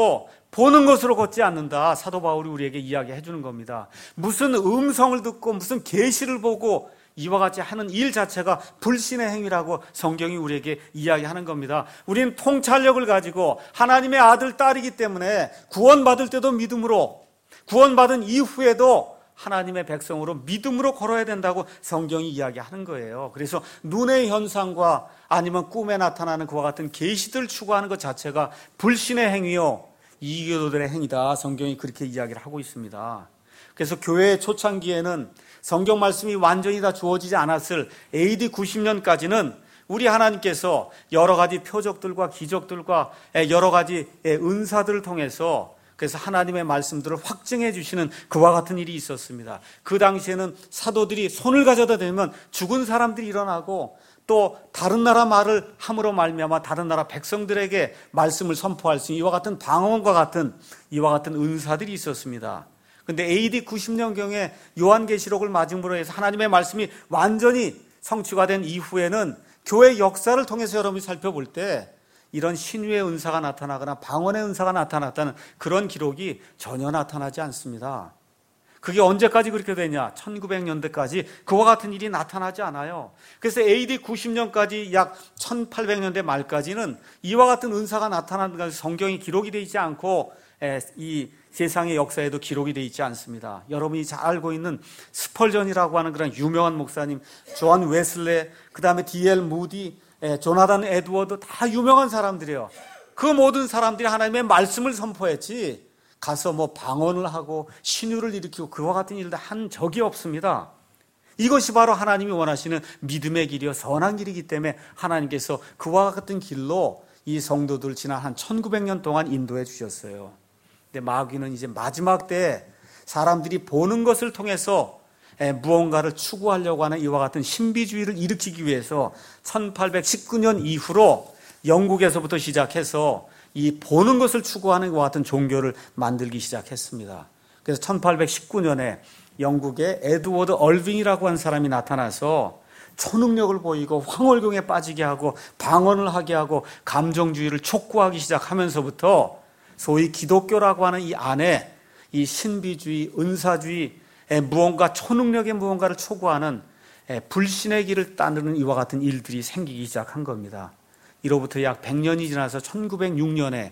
보는 것으로 걷지 않는다. 사도 바울이 우리에게 이야기해 주는 겁니다. 무슨 음성을 듣고 무슨 계시를 보고 이와 같이 하는 일 자체가 불신의 행위라고 성경이 우리에게 이야기하는 겁니다. 우리는 통찰력을 가지고 하나님의 아들, 딸이기 때문에 구원받을 때도 믿음으로, 구원받은 이후에도 하나님의 백성으로 믿음으로 걸어야 된다고 성경이 이야기하는 거예요. 그래서 눈의 현상과 아니면 꿈에 나타나는 그와 같은 계시들을 추구하는 것 자체가 불신의 행위요, 이교도들의 행위다. 성경이 그렇게 이야기를 하고 있습니다. 그래서 교회의 초창기에는 성경 말씀이 완전히 다 주어지지 않았을 에이디 구십 년까지는 우리 하나님께서 여러 가지 표적들과 기적들과 여러 가지 은사들을 통해서 그래서 하나님의 말씀들을 확증해 주시는 그와 같은 일이 있었습니다. 그 당시에는 사도들이 손을 가져다 대면 죽은 사람들이 일어나고 또 다른 나라 말을 함으로 말미암아 다른 나라 백성들에게 말씀을 선포할 수 있는 이와 같은 방언과 같은 이와 같은 은사들이 있었습니다. 그런데 에이디 구십 년경에 요한계시록을 마지막으로 해서 하나님의 말씀이 완전히 성취가 된 이후에는 교회 역사를 통해서 여러분이 살펴볼 때 이런 신유의 은사가 나타나거나 방언의 은사가 나타났다는 그런 기록이 전혀 나타나지 않습니다. 그게 언제까지 그렇게 되냐? 천구백 년대까지 그와 같은 일이 나타나지 않아요. 그래서 에이디 구십 년까지 약 천팔백 년대 말까지는 이와 같은 은사가 나타나는 것이 성경이 기록이 되어 있지 않고 이 세상의 역사에도 기록이 되어 있지 않습니다. 여러분이 잘 알고 있는 스펄전이라고 하는 그런 유명한 목사님, 존 웨슬레, 그 다음에 디엘 무디, 조나단 에드워드, 다 유명한 사람들이에요. 그 모든 사람들이 하나님의 말씀을 선포했지 가서 뭐 방언을 하고 신유를 일으키고 그와 같은 일도 한 적이 없습니다. 이것이 바로 하나님이 원하시는 믿음의 길이요 선한 길이기 때문에 하나님께서 그와 같은 길로 이 성도들 지난 한 천구백 년 동안 인도해 주셨어요. 근데 마귀는 이제 마지막 때에 사람들이 보는 것을 통해서 무언가를 추구하려고 하는 이와 같은 신비주의를 일으키기 위해서 천팔백십구 년 이후로 영국에서부터 시작해서 이 보는 것을 추구하는 것 같은 종교를 만들기 시작했습니다. 그래서 천팔백십구 년에 영국의 에드워드 얼빙이라고 하는 사람이 나타나서 초능력을 보이고 황홀경에 빠지게 하고 방언을 하게 하고 감정주의를 촉구하기 시작하면서부터 소위 기독교라고 하는 이 안에 이 신비주의, 은사주의, 무언가 초능력의 무언가를 촉구하는 불신의 길을 따르는 이와 같은 일들이 생기기 시작한 겁니다. 이로부터 약 백 년이 지나서 천구백육 년에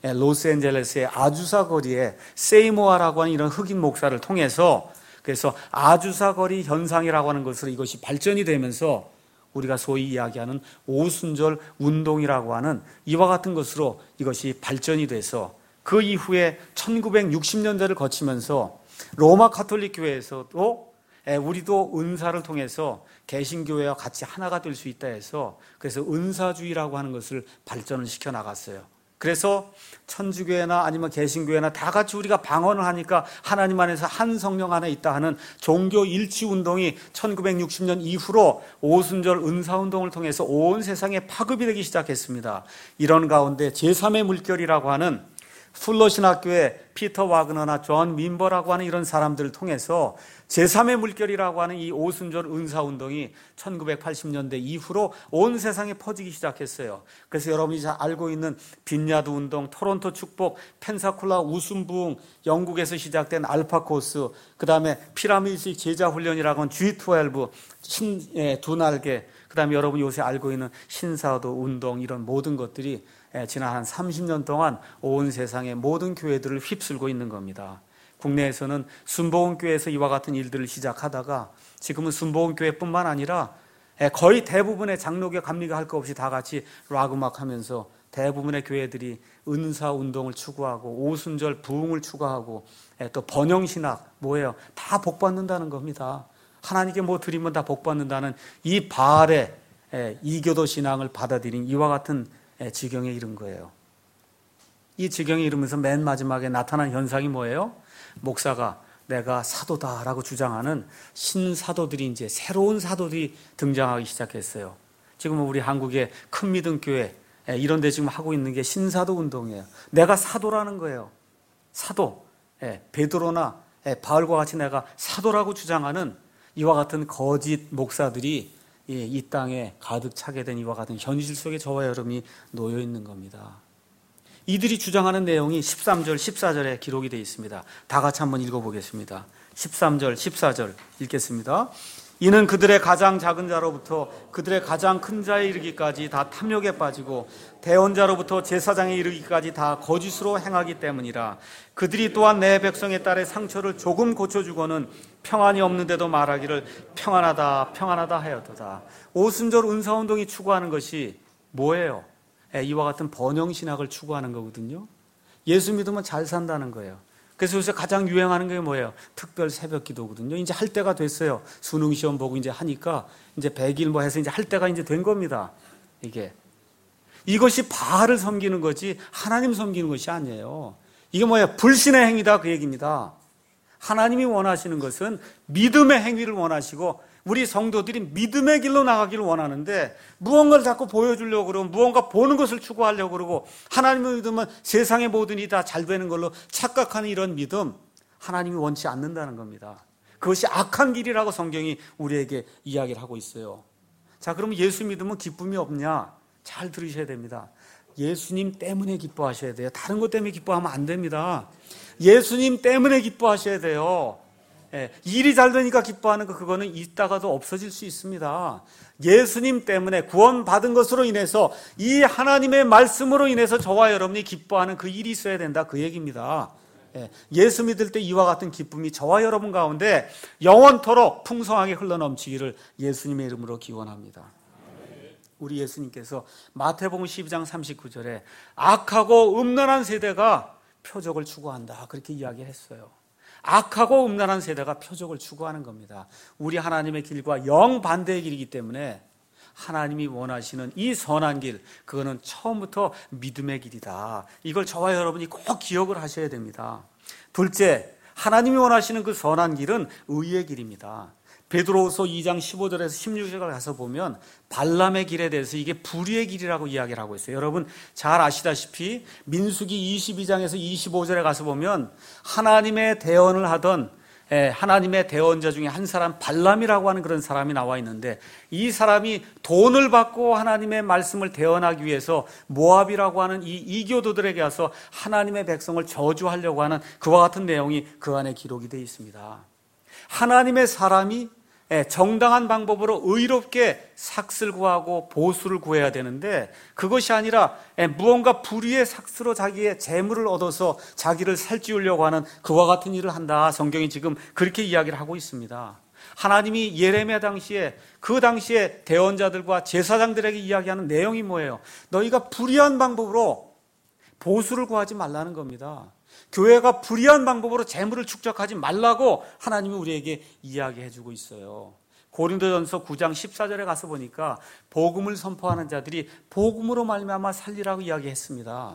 로스앤젤레스의 아주사 거리에 세이모아라고 하는 이런 흑인 목사를 통해서 그래서 아주사 거리 현상이라고 하는 것으로 이것이 발전이 되면서 우리가 소위 이야기하는 오순절 운동이라고 하는 이와 같은 것으로 이것이 발전이 돼서 그 이후에 천구백육십 년대를 거치면서 로마 가톨릭 교회에서도 우리도 은사를 통해서 개신교회와 같이 하나가 될 수 있다 해서 그래서 은사주의라고 하는 것을 발전을 시켜 나갔어요. 그래서 천주교회나 아니면 개신교회나 다 같이 우리가 방언을 하니까 하나님 안에서 한 성령 안에 있다 하는 종교 일치 운동이 천구백육십 년 이후로 오순절 은사 운동을 통해서 온 세상에 파급이 되기 시작했습니다. 이런 가운데 제삼의 물결이라고 하는 풀러 신학교의 피터 와그너나 존 민버라고 하는 이런 사람들을 통해서 제삼의 물결이라고 하는 이 오순절 은사운동이 천구백팔십 년대 이후로 온 세상에 퍼지기 시작했어요. 그래서 여러분이 잘 알고 있는 빈야드 운동, 토론토 축복, 펜사콜라 웃음부흥, 영국에서 시작된 알파코스, 그 다음에 피라미드식 제자훈련이라고 하는 지 십이, 신, 예, 두 날개, 그 다음에 여러분이 요새 알고 있는 신사도 운동, 이런 모든 것들이 지난 한 삼십 년 동안 온 세상의 모든 교회들을 휩쓸고 있는 겁니다. 국내에서는 순복음교회에서 이와 같은 일들을 시작하다가 지금은 순복음교회뿐만 아니라 거의 대부분의 장로교, 감리교 할 것 없이 다 같이 락 음악 하면서 대부분의 교회들이 은사운동을 추구하고 오순절 부흥을 추구하고 또 번영신학 뭐예요? 다 복받는다는 겁니다. 하나님께 뭐 드리면 다 복받는다는 이 바알의 이교도 신앙을 받아들인 이와 같은 지경에 이른 거예요. 이 지경에 이르면서 맨 마지막에 나타난 현상이 뭐예요? 목사가 내가 사도다라고 주장하는 신사도들이 이제 새로운 사도들이 등장하기 시작했어요. 지금은 우리 한국의 큰 믿음 교회 이런 데 지금 하고 있는 게 신사도 운동이에요. 내가 사도라는 거예요. 사도. 베드로나 바울과 같이 내가 사도라고 주장하는 이와 같은 거짓 목사들이 이 땅에 가득 차게 된 이와 같은 현실 속에 저와 여러분이 놓여 있는 겁니다. 이들이 주장하는 내용이 십삼 절, 십사 절에 기록이 되어 있습니다. 다 같이 한번 읽어보겠습니다. 십삼 절, 십사 절 읽겠습니다. 이는 그들의 가장 작은 자로부터 그들의 가장 큰 자에 이르기까지 다 탐욕에 빠지고 대언자로부터 제사장에 이르기까지 다 거짓으로 행하기 때문이라. 그들이 또한 내 백성의 딸의 상처를 조금 고쳐주고는 평안이 없는데도 말하기를 평안하다 평안하다 하였도다. 오순절 은사운동이 추구하는 것이 뭐예요? 이와 같은 번영신학을 추구하는 거거든요. 예수 믿으면 잘 산다는 거예요. 그래서 요새 가장 유행하는 게 뭐예요? 특별 새벽 기도거든요. 이제 할 때가 됐어요. 수능 시험 보고 이제 하니까 이제 백 일 뭐 해서 이제 할 때가 이제 된 겁니다. 이게. 이것이 바알을 섬기는 거지 하나님 섬기는 것이 아니에요. 이게 뭐예요? 불신의 행위다 그 얘기입니다. 하나님이 원하시는 것은 믿음의 행위를 원하시고 우리 성도들이 믿음의 길로 나가기를 원하는데 무언가를 자꾸 보여주려고 그러고 무언가 보는 것을 추구하려고 그러고 하나님을 믿으면 세상의 모든 일이 다 잘 되는 걸로 착각하는 이런 믿음 하나님이 원치 않는다는 겁니다. 그것이 악한 길이라고 성경이 우리에게 이야기를 하고 있어요. 자, 그러면 예수 믿으면 기쁨이 없냐? 잘 들으셔야 됩니다. 예수님 때문에 기뻐하셔야 돼요. 다른 것 때문에 기뻐하면 안 됩니다. 예수님 때문에 기뻐하셔야 돼요. 예, 일이 잘 되니까 기뻐하는 거 그거는 있다가도 없어질 수 있습니다. 예수님 때문에 구원받은 것으로 인해서 이 하나님의 말씀으로 인해서 저와 여러분이 기뻐하는 그 일이 있어야 된다 그 얘기입니다. 예, 예수 믿을 때 이와 같은 기쁨이 저와 여러분 가운데 영원토록 풍성하게 흘러넘치기를 예수님의 이름으로 기원합니다. 우리 예수님께서 마태복음 십이 장 삼십구 절에 악하고 음란한 세대가 표적을 추구한다 그렇게 이야기했어요. 악하고 음란한 세대가 표적을 추구하는 겁니다. 우리 하나님의 길과 영반대의 길이기 때문에 하나님이 원하시는 이 선한 길, 그거는 처음부터 믿음의 길이다. 이걸 저와 여러분이 꼭 기억을 하셔야 됩니다. 둘째, 하나님이 원하시는 그 선한 길은 의의 길입니다. 베드로후서 이 장 십오 절에서 십육 절을 가서 보면 발람의 길에 대해서 이게 불의의 길이라고 이야기를 하고 있어요. 여러분 잘 아시다시피 민수기 이십이 장에서 이십오 절에 가서 보면 하나님의 대언을 하던 하나님의 대언자 중에 한 사람 발람이라고 하는 그런 사람이 나와 있는데 이 사람이 돈을 받고 하나님의 말씀을 대언하기 위해서 모압이라고 하는 이 이교도들에게 와서 하나님의 백성을 저주하려고 하는 그와 같은 내용이 그 안에 기록이 되어 있습니다. 하나님의 사람이 정당한 방법으로 의롭게 삭슬 구하고 보수를 구해야 되는데 그것이 아니라 무언가 불의의 삭스로 자기의 재물을 얻어서 자기를 살찌우려고 하는 그와 같은 일을 한다. 성경이 지금 그렇게 이야기를 하고 있습니다. 하나님이 예레미야 당시에 그 당시에 대언자들과 제사장들에게 이야기하는 내용이 뭐예요? 너희가 불의한 방법으로 보수를 구하지 말라는 겁니다. 교회가 불의한 방법으로 재물을 축적하지 말라고 하나님이 우리에게 이야기해 주고 있어요. 고린도전서 구 장 십사 절에 가서 보니까 복음을 선포하는 자들이 복음으로 말미암아 살리라고 이야기했습니다.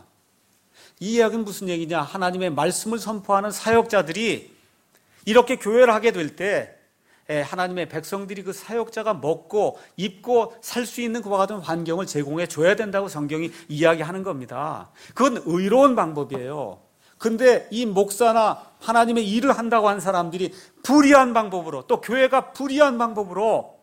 이 이야기는 무슨 얘기냐? 하나님의 말씀을 선포하는 사역자들이 이렇게 교회를 하게 될 때 하나님의 백성들이 그 사역자가 먹고 입고 살 수 있는 그와 같은 환경을 제공해 줘야 된다고 성경이 이야기하는 겁니다. 그건 의로운 방법이에요. 근데 이 목사나 하나님의 일을 한다고 한 사람들이 불의한 방법으로 또 교회가 불의한 방법으로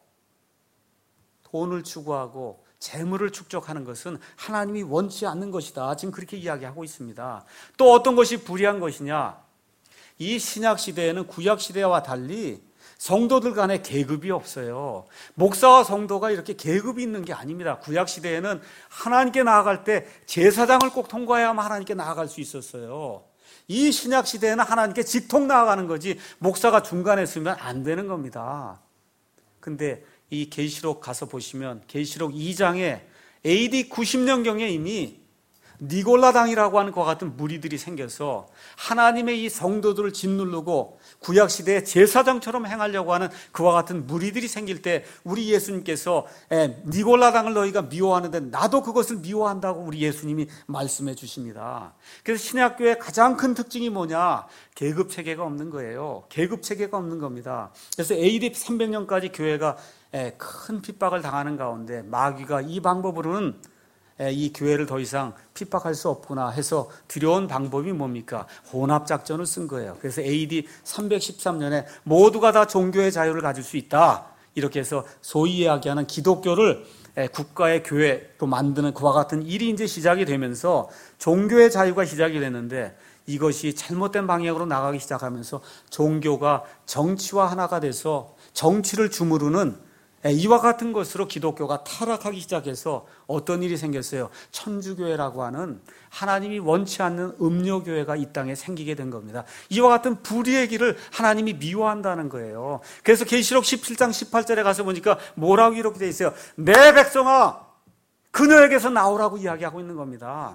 돈을 추구하고 재물을 축적하는 것은 하나님이 원치 않는 것이다. 지금 그렇게 이야기하고 있습니다. 또 어떤 것이 불의한 것이냐? 이 신약 시대에는 구약 시대와 달리 성도들 간에 계급이 없어요. 목사와 성도가 이렇게 계급이 있는 게 아닙니다. 구약 시대에는 하나님께 나아갈 때 제사장을 꼭 통과해야만 하나님께 나아갈 수 있었어요. 이 신약 시대에는 하나님께 직통 나아가는 거지 목사가 중간에 있으면 안 되는 겁니다. 근데 이 계시록 가서 보시면 계시록 이 장에 에이디 구십 년경에 이미 니골라당이라고 하는 것 같은 무리들이 생겨서 하나님의 이 성도들을 짓누르고 구약시대의 제사장처럼 행하려고 하는 그와 같은 무리들이 생길 때 우리 예수님께서 니골라당을 너희가 미워하는데 나도 그것을 미워한다고 우리 예수님이 말씀해 주십니다. 그래서 신약교회의 가장 큰 특징이 뭐냐? 계급체계가 없는 거예요. 계급체계가 없는 겁니다. 그래서 에이디 삼백 년까지 교회가 큰 핍박을 당하는 가운데 마귀가 이 방법으로는 이 교회를 더 이상 핍박할 수 없구나 해서 들여온 방법이 뭡니까? 혼합작전을 쓴 거예요. 그래서 에이디 삼백십삼 년에 모두가 다 종교의 자유를 가질 수 있다. 이렇게 해서 소위 이야기하는 기독교를 국가의 교회로 만드는 그와 같은 일이 이제 시작이 되면서 종교의 자유가 시작이 됐는데 이것이 잘못된 방향으로 나가기 시작하면서 종교가 정치와 하나가 돼서 정치를 주무르는 이와 같은 것으로 기독교가 타락하기 시작해서 어떤 일이 생겼어요? 천주교회라고 하는 하나님이 원치 않는 음료교회가 이 땅에 생기게 된 겁니다. 이와 같은 불의의 길을 하나님이 미워한다는 거예요. 그래서 계시록 십칠 장 십팔 절에 가서 보니까 뭐라고 이렇게 돼 있어요? 내 백성아 그녀에게서 나오라고 이야기하고 있는 겁니다.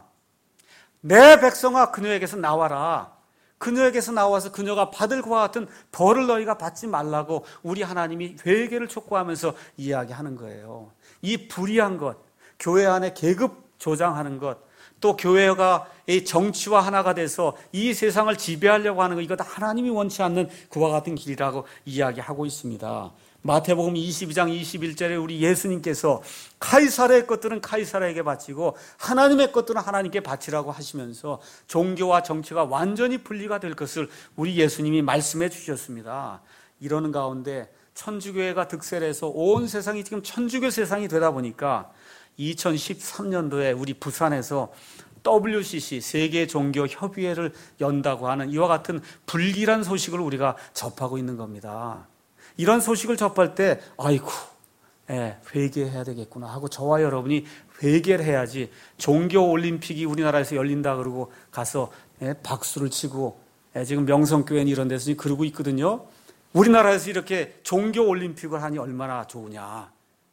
내 백성아 그녀에게서 나와라. 그녀에게서 나와서 그녀가 받을 그와 같은 벌을 너희가 받지 말라고 우리 하나님이 회개를 촉구하면서 이야기하는 거예요. 이 불의한 것, 교회 안에 계급 조장하는 것, 또 교회가 이 정치와 하나가 돼서 이 세상을 지배하려고 하는 것, 이것 하나님이 원치 않는 그와 같은 길이라고 이야기하고 있습니다. 마태복음 이십이 장 이십일 절에 우리 예수님께서 카이사르의 것들은 카이사르에게 바치고 하나님의 것들은 하나님께 바치라고 하시면서 종교와 정치가 완전히 분리가 될 것을 우리 예수님이 말씀해 주셨습니다. 이러는 가운데 천주교회가 득세를 해서 온 세상이 지금 천주교 세상이 되다 보니까 이천십삼 년도에 우리 부산에서 더블유씨씨 세계종교협의회를 연다고 하는 이와 같은 불길한 소식을 우리가 접하고 있는 겁니다. 이런 소식을 접할 때 아이고 예, 회개해야 되겠구나 하고 저와 여러분이 회개를 해야지 종교올림픽이 우리나라에서 열린다 그러고 가서 예, 박수를 치고 예, 지금 명성교회는 이런 데서 그러고 있거든요. 우리나라에서 이렇게 종교올림픽을 하니 얼마나 좋으냐.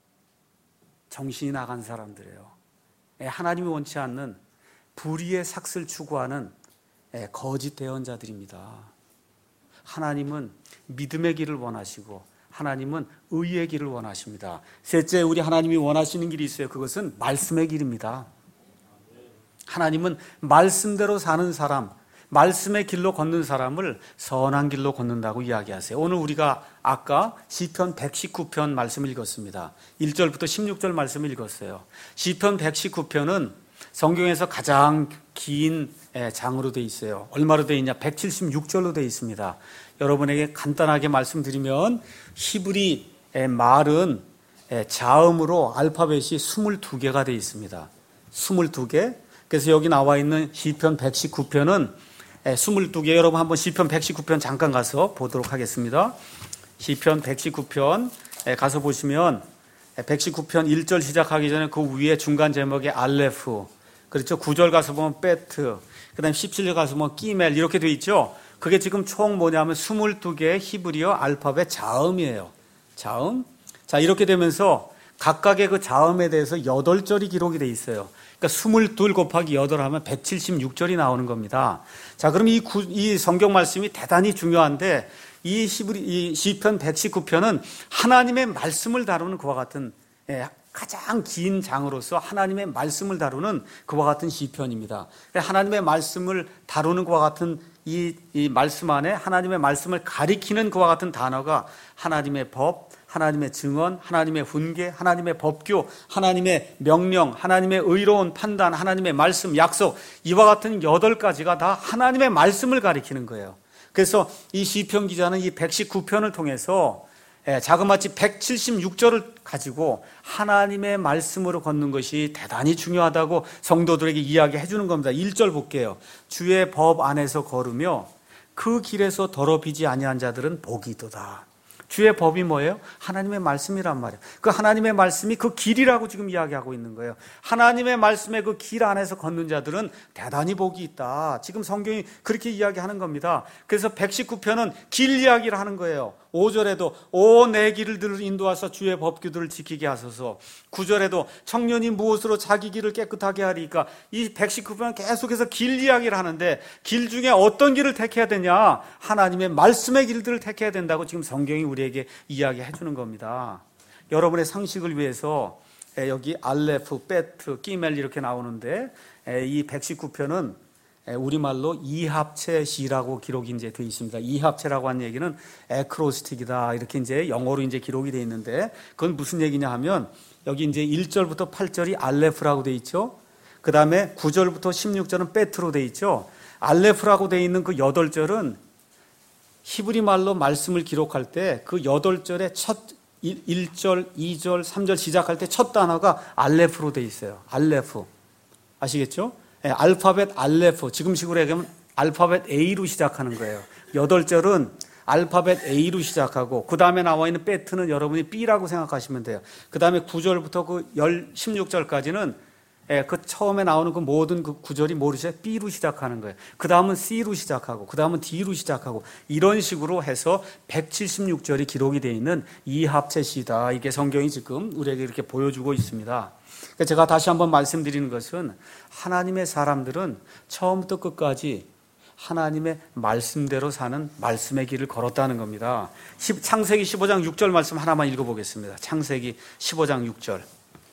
정신이 나간 사람들이에요. 예, 하나님이 원치 않는 불의의 삭슬 추구하는 예, 거짓 대언자들입니다. 하나님은 믿음의 길을 원하시고 하나님은 의의 길을 원하십니다. 셋째, 우리 하나님이 원하시는 길이 있어요. 그것은 말씀의 길입니다. 하나님은 말씀대로 사는 사람, 말씀의 길로 걷는 사람을 선한 길로 걷는다고 이야기하세요. 오늘 우리가 아까 시편 백십구 편 말씀을 읽었습니다. 일 절부터 십육 절 말씀을 읽었어요. 시편 백십구 편은 성경에서 가장 긴 장으로 되어 있어요. 얼마로 되어 있냐? 백칠십육 절로 되어 있습니다. 여러분에게 간단하게 말씀드리면 히브리 말은 자음으로 알파벳이 이십이 개가 되어 있습니다. 이십이 개. 그래서 여기 나와 있는 시편 백십구 편은 이십이 개. 여러분 한번 시편 백십구 편 잠깐 가서 보도록 하겠습니다. 시편 백십구 편 가서 보시면 백십구 편 일 절 시작하기 전에 그 위에 중간 제목에 알레프, 그렇죠? 구 절 가서 보면 베트, 그 다음에 십칠 절 가서 보면 끼멜 이렇게 되어 있죠? 그게 지금 총 뭐냐면 이십이 개의 히브리어 알파벳 자음이에요. 자음. 자, 이렇게 되면서 각각의 그 자음에 대해서 여덟 절이 기록이 되어 있어요. 그러니까 이십이 곱하기 여덟 하면 백칠십육 절이 나오는 겁니다. 자, 그럼 이, 구, 이 성경 말씀이 대단히 중요한데 이, 히브리, 이 시편 백십구 편은 하나님의 말씀을 다루는 그와 같은 예, 가장 긴 장으로서 하나님의 말씀을 다루는 그와 같은 시편입니다. 하나님의 말씀을 다루는 그와 같은 이, 이 말씀 안에 하나님의 말씀을 가리키는 그와 같은 단어가 하나님의 법, 하나님의 증언, 하나님의 훈계, 하나님의 법규, 하나님의 명령, 하나님의 의로운 판단, 하나님의 말씀, 약속, 이와 같은 여덟 가지가 다 하나님의 말씀을 가리키는 거예요. 그래서 이 시편 기자는 이 백십구 편을 통해서 자그마치 백칠십육 절을 가지고 하나님의 말씀으로 걷는 것이 대단히 중요하다고 성도들에게 이야기해 주는 겁니다. 일 절 볼게요. 주의 법 안에서 걸으며 그 길에서 더럽히지 아니한 자들은 복이 있도다. 주의 법이 뭐예요? 하나님의 말씀이란 말이에요. 그 하나님의 말씀이 그 길이라고 지금 이야기하고 있는 거예요. 하나님의 말씀의 그 길 안에서 걷는 자들은 대단히 복이 있다. 지금 성경이 그렇게 이야기하는 겁니다. 그래서 백십구 편은 길 이야기를 하는 거예요. 오 절에도 오 내 길을 인도하사 주의 법규들을 지키게 하소서. 구 절에도 청년이 무엇으로 자기 길을 깨끗하게 하리까. 이 백십구 편은 계속해서 길 이야기를 하는데 길 중에 어떤 길을 택해야 되냐? 하나님의 말씀의 길들을 택해야 된다고 지금 성경이 우리에게 이야기해 주는 겁니다. 여러분의 상식을 위해서 여기 알레프, 베트, 끼멜 이렇게 나오는데 이 백십구 편은 우리말로 이합체 시라고 기록이 이제 되어 있습니다. 이합체라고 하는 얘기는 에크로스틱이다. 이렇게 이제 영어로 이제 기록이 되어 있는데 그건 무슨 얘기냐 하면 여기 이제 일 절부터 팔 절이 알레프라고 되어 있죠. 그 다음에 구 절부터 십육 절은 베트로 되어 있죠. 알레프라고 되어 있는 그 여덟 절은 히브리 말로 말씀을 기록할 때 그 여덟 절의 첫 일 절, 이 절, 삼 절 시작할 때 첫 단어가 알레프로 돼 있어요. 알레프. 아시겠죠? 네, 알파벳 알레프. 지금식으로 얘기하면 알파벳 A로 시작하는 거예요. 여덟 절은 알파벳 A로 시작하고 그 다음에 나와 있는 베트는 여러분이 B라고 생각하시면 돼요. 그 다음에 구 절부터 그 십육 절까지는 예, 그 처음에 나오는 그 모든 그 구절이 뭐로 시작? B로 시작하는 거예요. 그 다음은 C로 시작하고, 그 다음은 D로 시작하고, 이런 식으로 해서 백칠십육 절이 기록이 되어 있는 이 합체시다. 이게 성경이 지금 우리에게 이렇게 보여주고 있습니다. 그러니까 제가 다시 한번 말씀드리는 것은 하나님의 사람들은 처음부터 끝까지 하나님의 말씀대로 사는 말씀의 길을 걸었다는 겁니다. 창세기 십오 장 육 절 말씀 하나만 읽어보겠습니다. 창세기 십오 장 육 절.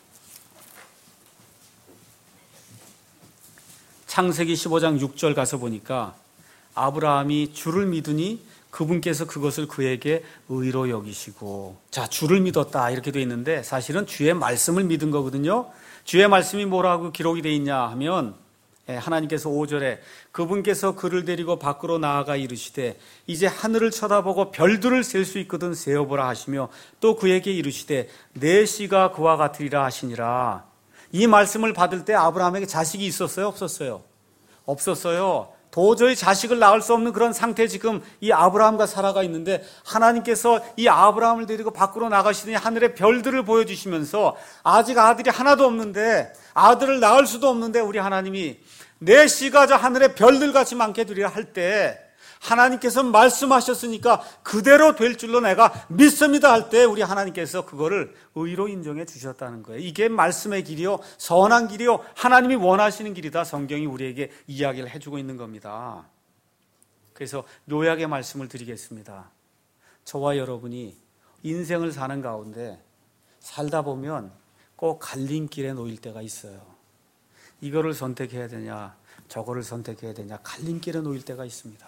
창세기 십오 장 육 절 가서 보니까 아브라함이 주를 믿으니 그분께서 그것을 그에게 의로 여기시고, 자, 주를 믿었다 이렇게 되어 있는데 사실은 주의 말씀을 믿은 거거든요. 주의 말씀이 뭐라고 기록이 되어 있냐 하면 하나님께서 오 절에 그분께서 그를 데리고 밖으로 나아가 이르시되 이제 하늘을 쳐다보고 별들을 셀 수 있거든 세어보라 하시며 또 그에게 이르시되 내 씨가 그와 같으리라 하시니라. 이 말씀을 받을 때 아브라함에게 자식이 있었어요? 없었어요? 없었어요. 도저히 자식을 낳을 수 없는 그런 상태에 지금 이 아브라함과 사라가 있는데 하나님께서 이 아브라함을 데리고 밖으로 나가시더니 하늘의 별들을 보여주시면서 아직 아들이 하나도 없는데 아들을 낳을 수도 없는데 우리 하나님이 내 씨가 저 하늘의 별들같이 많게 되리라 할 때 하나님께서 말씀하셨으니까 그대로 될 줄로 내가 믿습니다 할 때 우리 하나님께서 그거를 의로 인정해 주셨다는 거예요. 이게 말씀의 길이요, 선한 길이요, 하나님이 원하시는 길이다. 성경이 우리에게 이야기를 해주고 있는 겁니다. 그래서 요약의 말씀을 드리겠습니다. 저와 여러분이 인생을 사는 가운데 살다 보면 꼭 갈림길에 놓일 때가 있어요. 이거를 선택해야 되냐, 저거를 선택해야 되냐, 갈림길에 놓일 때가 있습니다.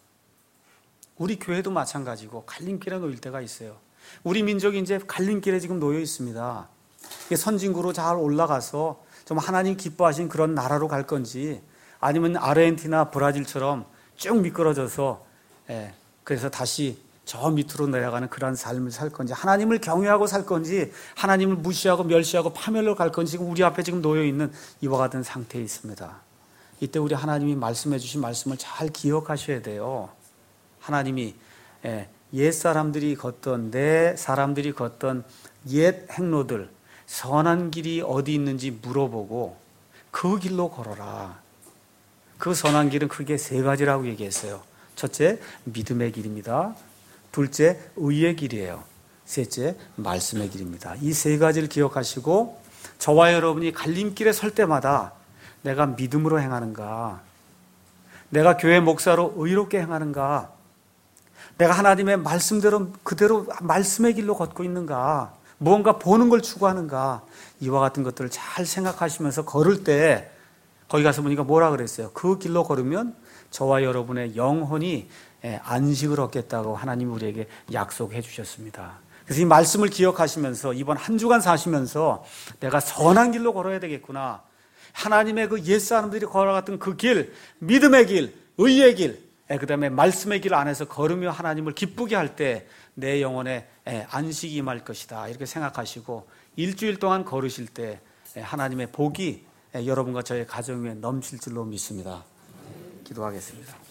우리 교회도 마찬가지고 갈림길에 놓일 때가 있어요. 우리 민족이 이제 갈림길에 지금 놓여 있습니다. 선진국으로 잘 올라가서 좀 하나님 기뻐하신 그런 나라로 갈 건지 아니면 아르헨티나, 브라질처럼 쭉 미끄러져서 예, 그래서 다시 저 밑으로 내려가는 그런 삶을 살 건지, 하나님을 경외하고 살 건지, 하나님을 무시하고 멸시하고 파멸로 갈 건지 지금 우리 앞에 지금 놓여 있는 이와 같은 상태에 있습니다. 이때 우리 하나님이 말씀해 주신 말씀을 잘 기억하셔야 돼요. 하나님이 옛 사람들이 걷던, 내 사람들이 걷던 옛 행로들, 선한 길이 어디 있는지 물어보고 그 길로 걸어라. 그 선한 길은 크게 세 가지라고 얘기했어요. 첫째, 믿음의 길입니다. 둘째, 의의 길이에요. 셋째, 말씀의 길입니다. 이 세 가지를 기억하시고 저와 여러분이 갈림길에 설 때마다 내가 믿음으로 행하는가, 내가 교회 목사로 의롭게 행하는가, 내가 하나님의 말씀대로 그대로 말씀의 길로 걷고 있는가, 무언가 보는 걸 추구하는가, 이와 같은 것들을 잘 생각하시면서 걸을 때 거기 가서 보니까 뭐라 그랬어요? 그 길로 걸으면 저와 여러분의 영혼이 안식을 얻겠다고 하나님이 우리에게 약속해 주셨습니다. 그래서 이 말씀을 기억하시면서 이번 한 주간 사시면서 내가 선한 길로 걸어야 되겠구나, 하나님의 그 옛사람들이 걸어갔던 그 길, 믿음의 길, 의의 길, 그 다음에 말씀의 길 안에서 걸으며 하나님을 기쁘게 할 때 내 영혼에 안식이 임할 것이다, 이렇게 생각하시고 일주일 동안 걸으실 때 하나님의 복이 여러분과 저의 가정 위에 넘칠 줄로 믿습니다. 기도하겠습니다.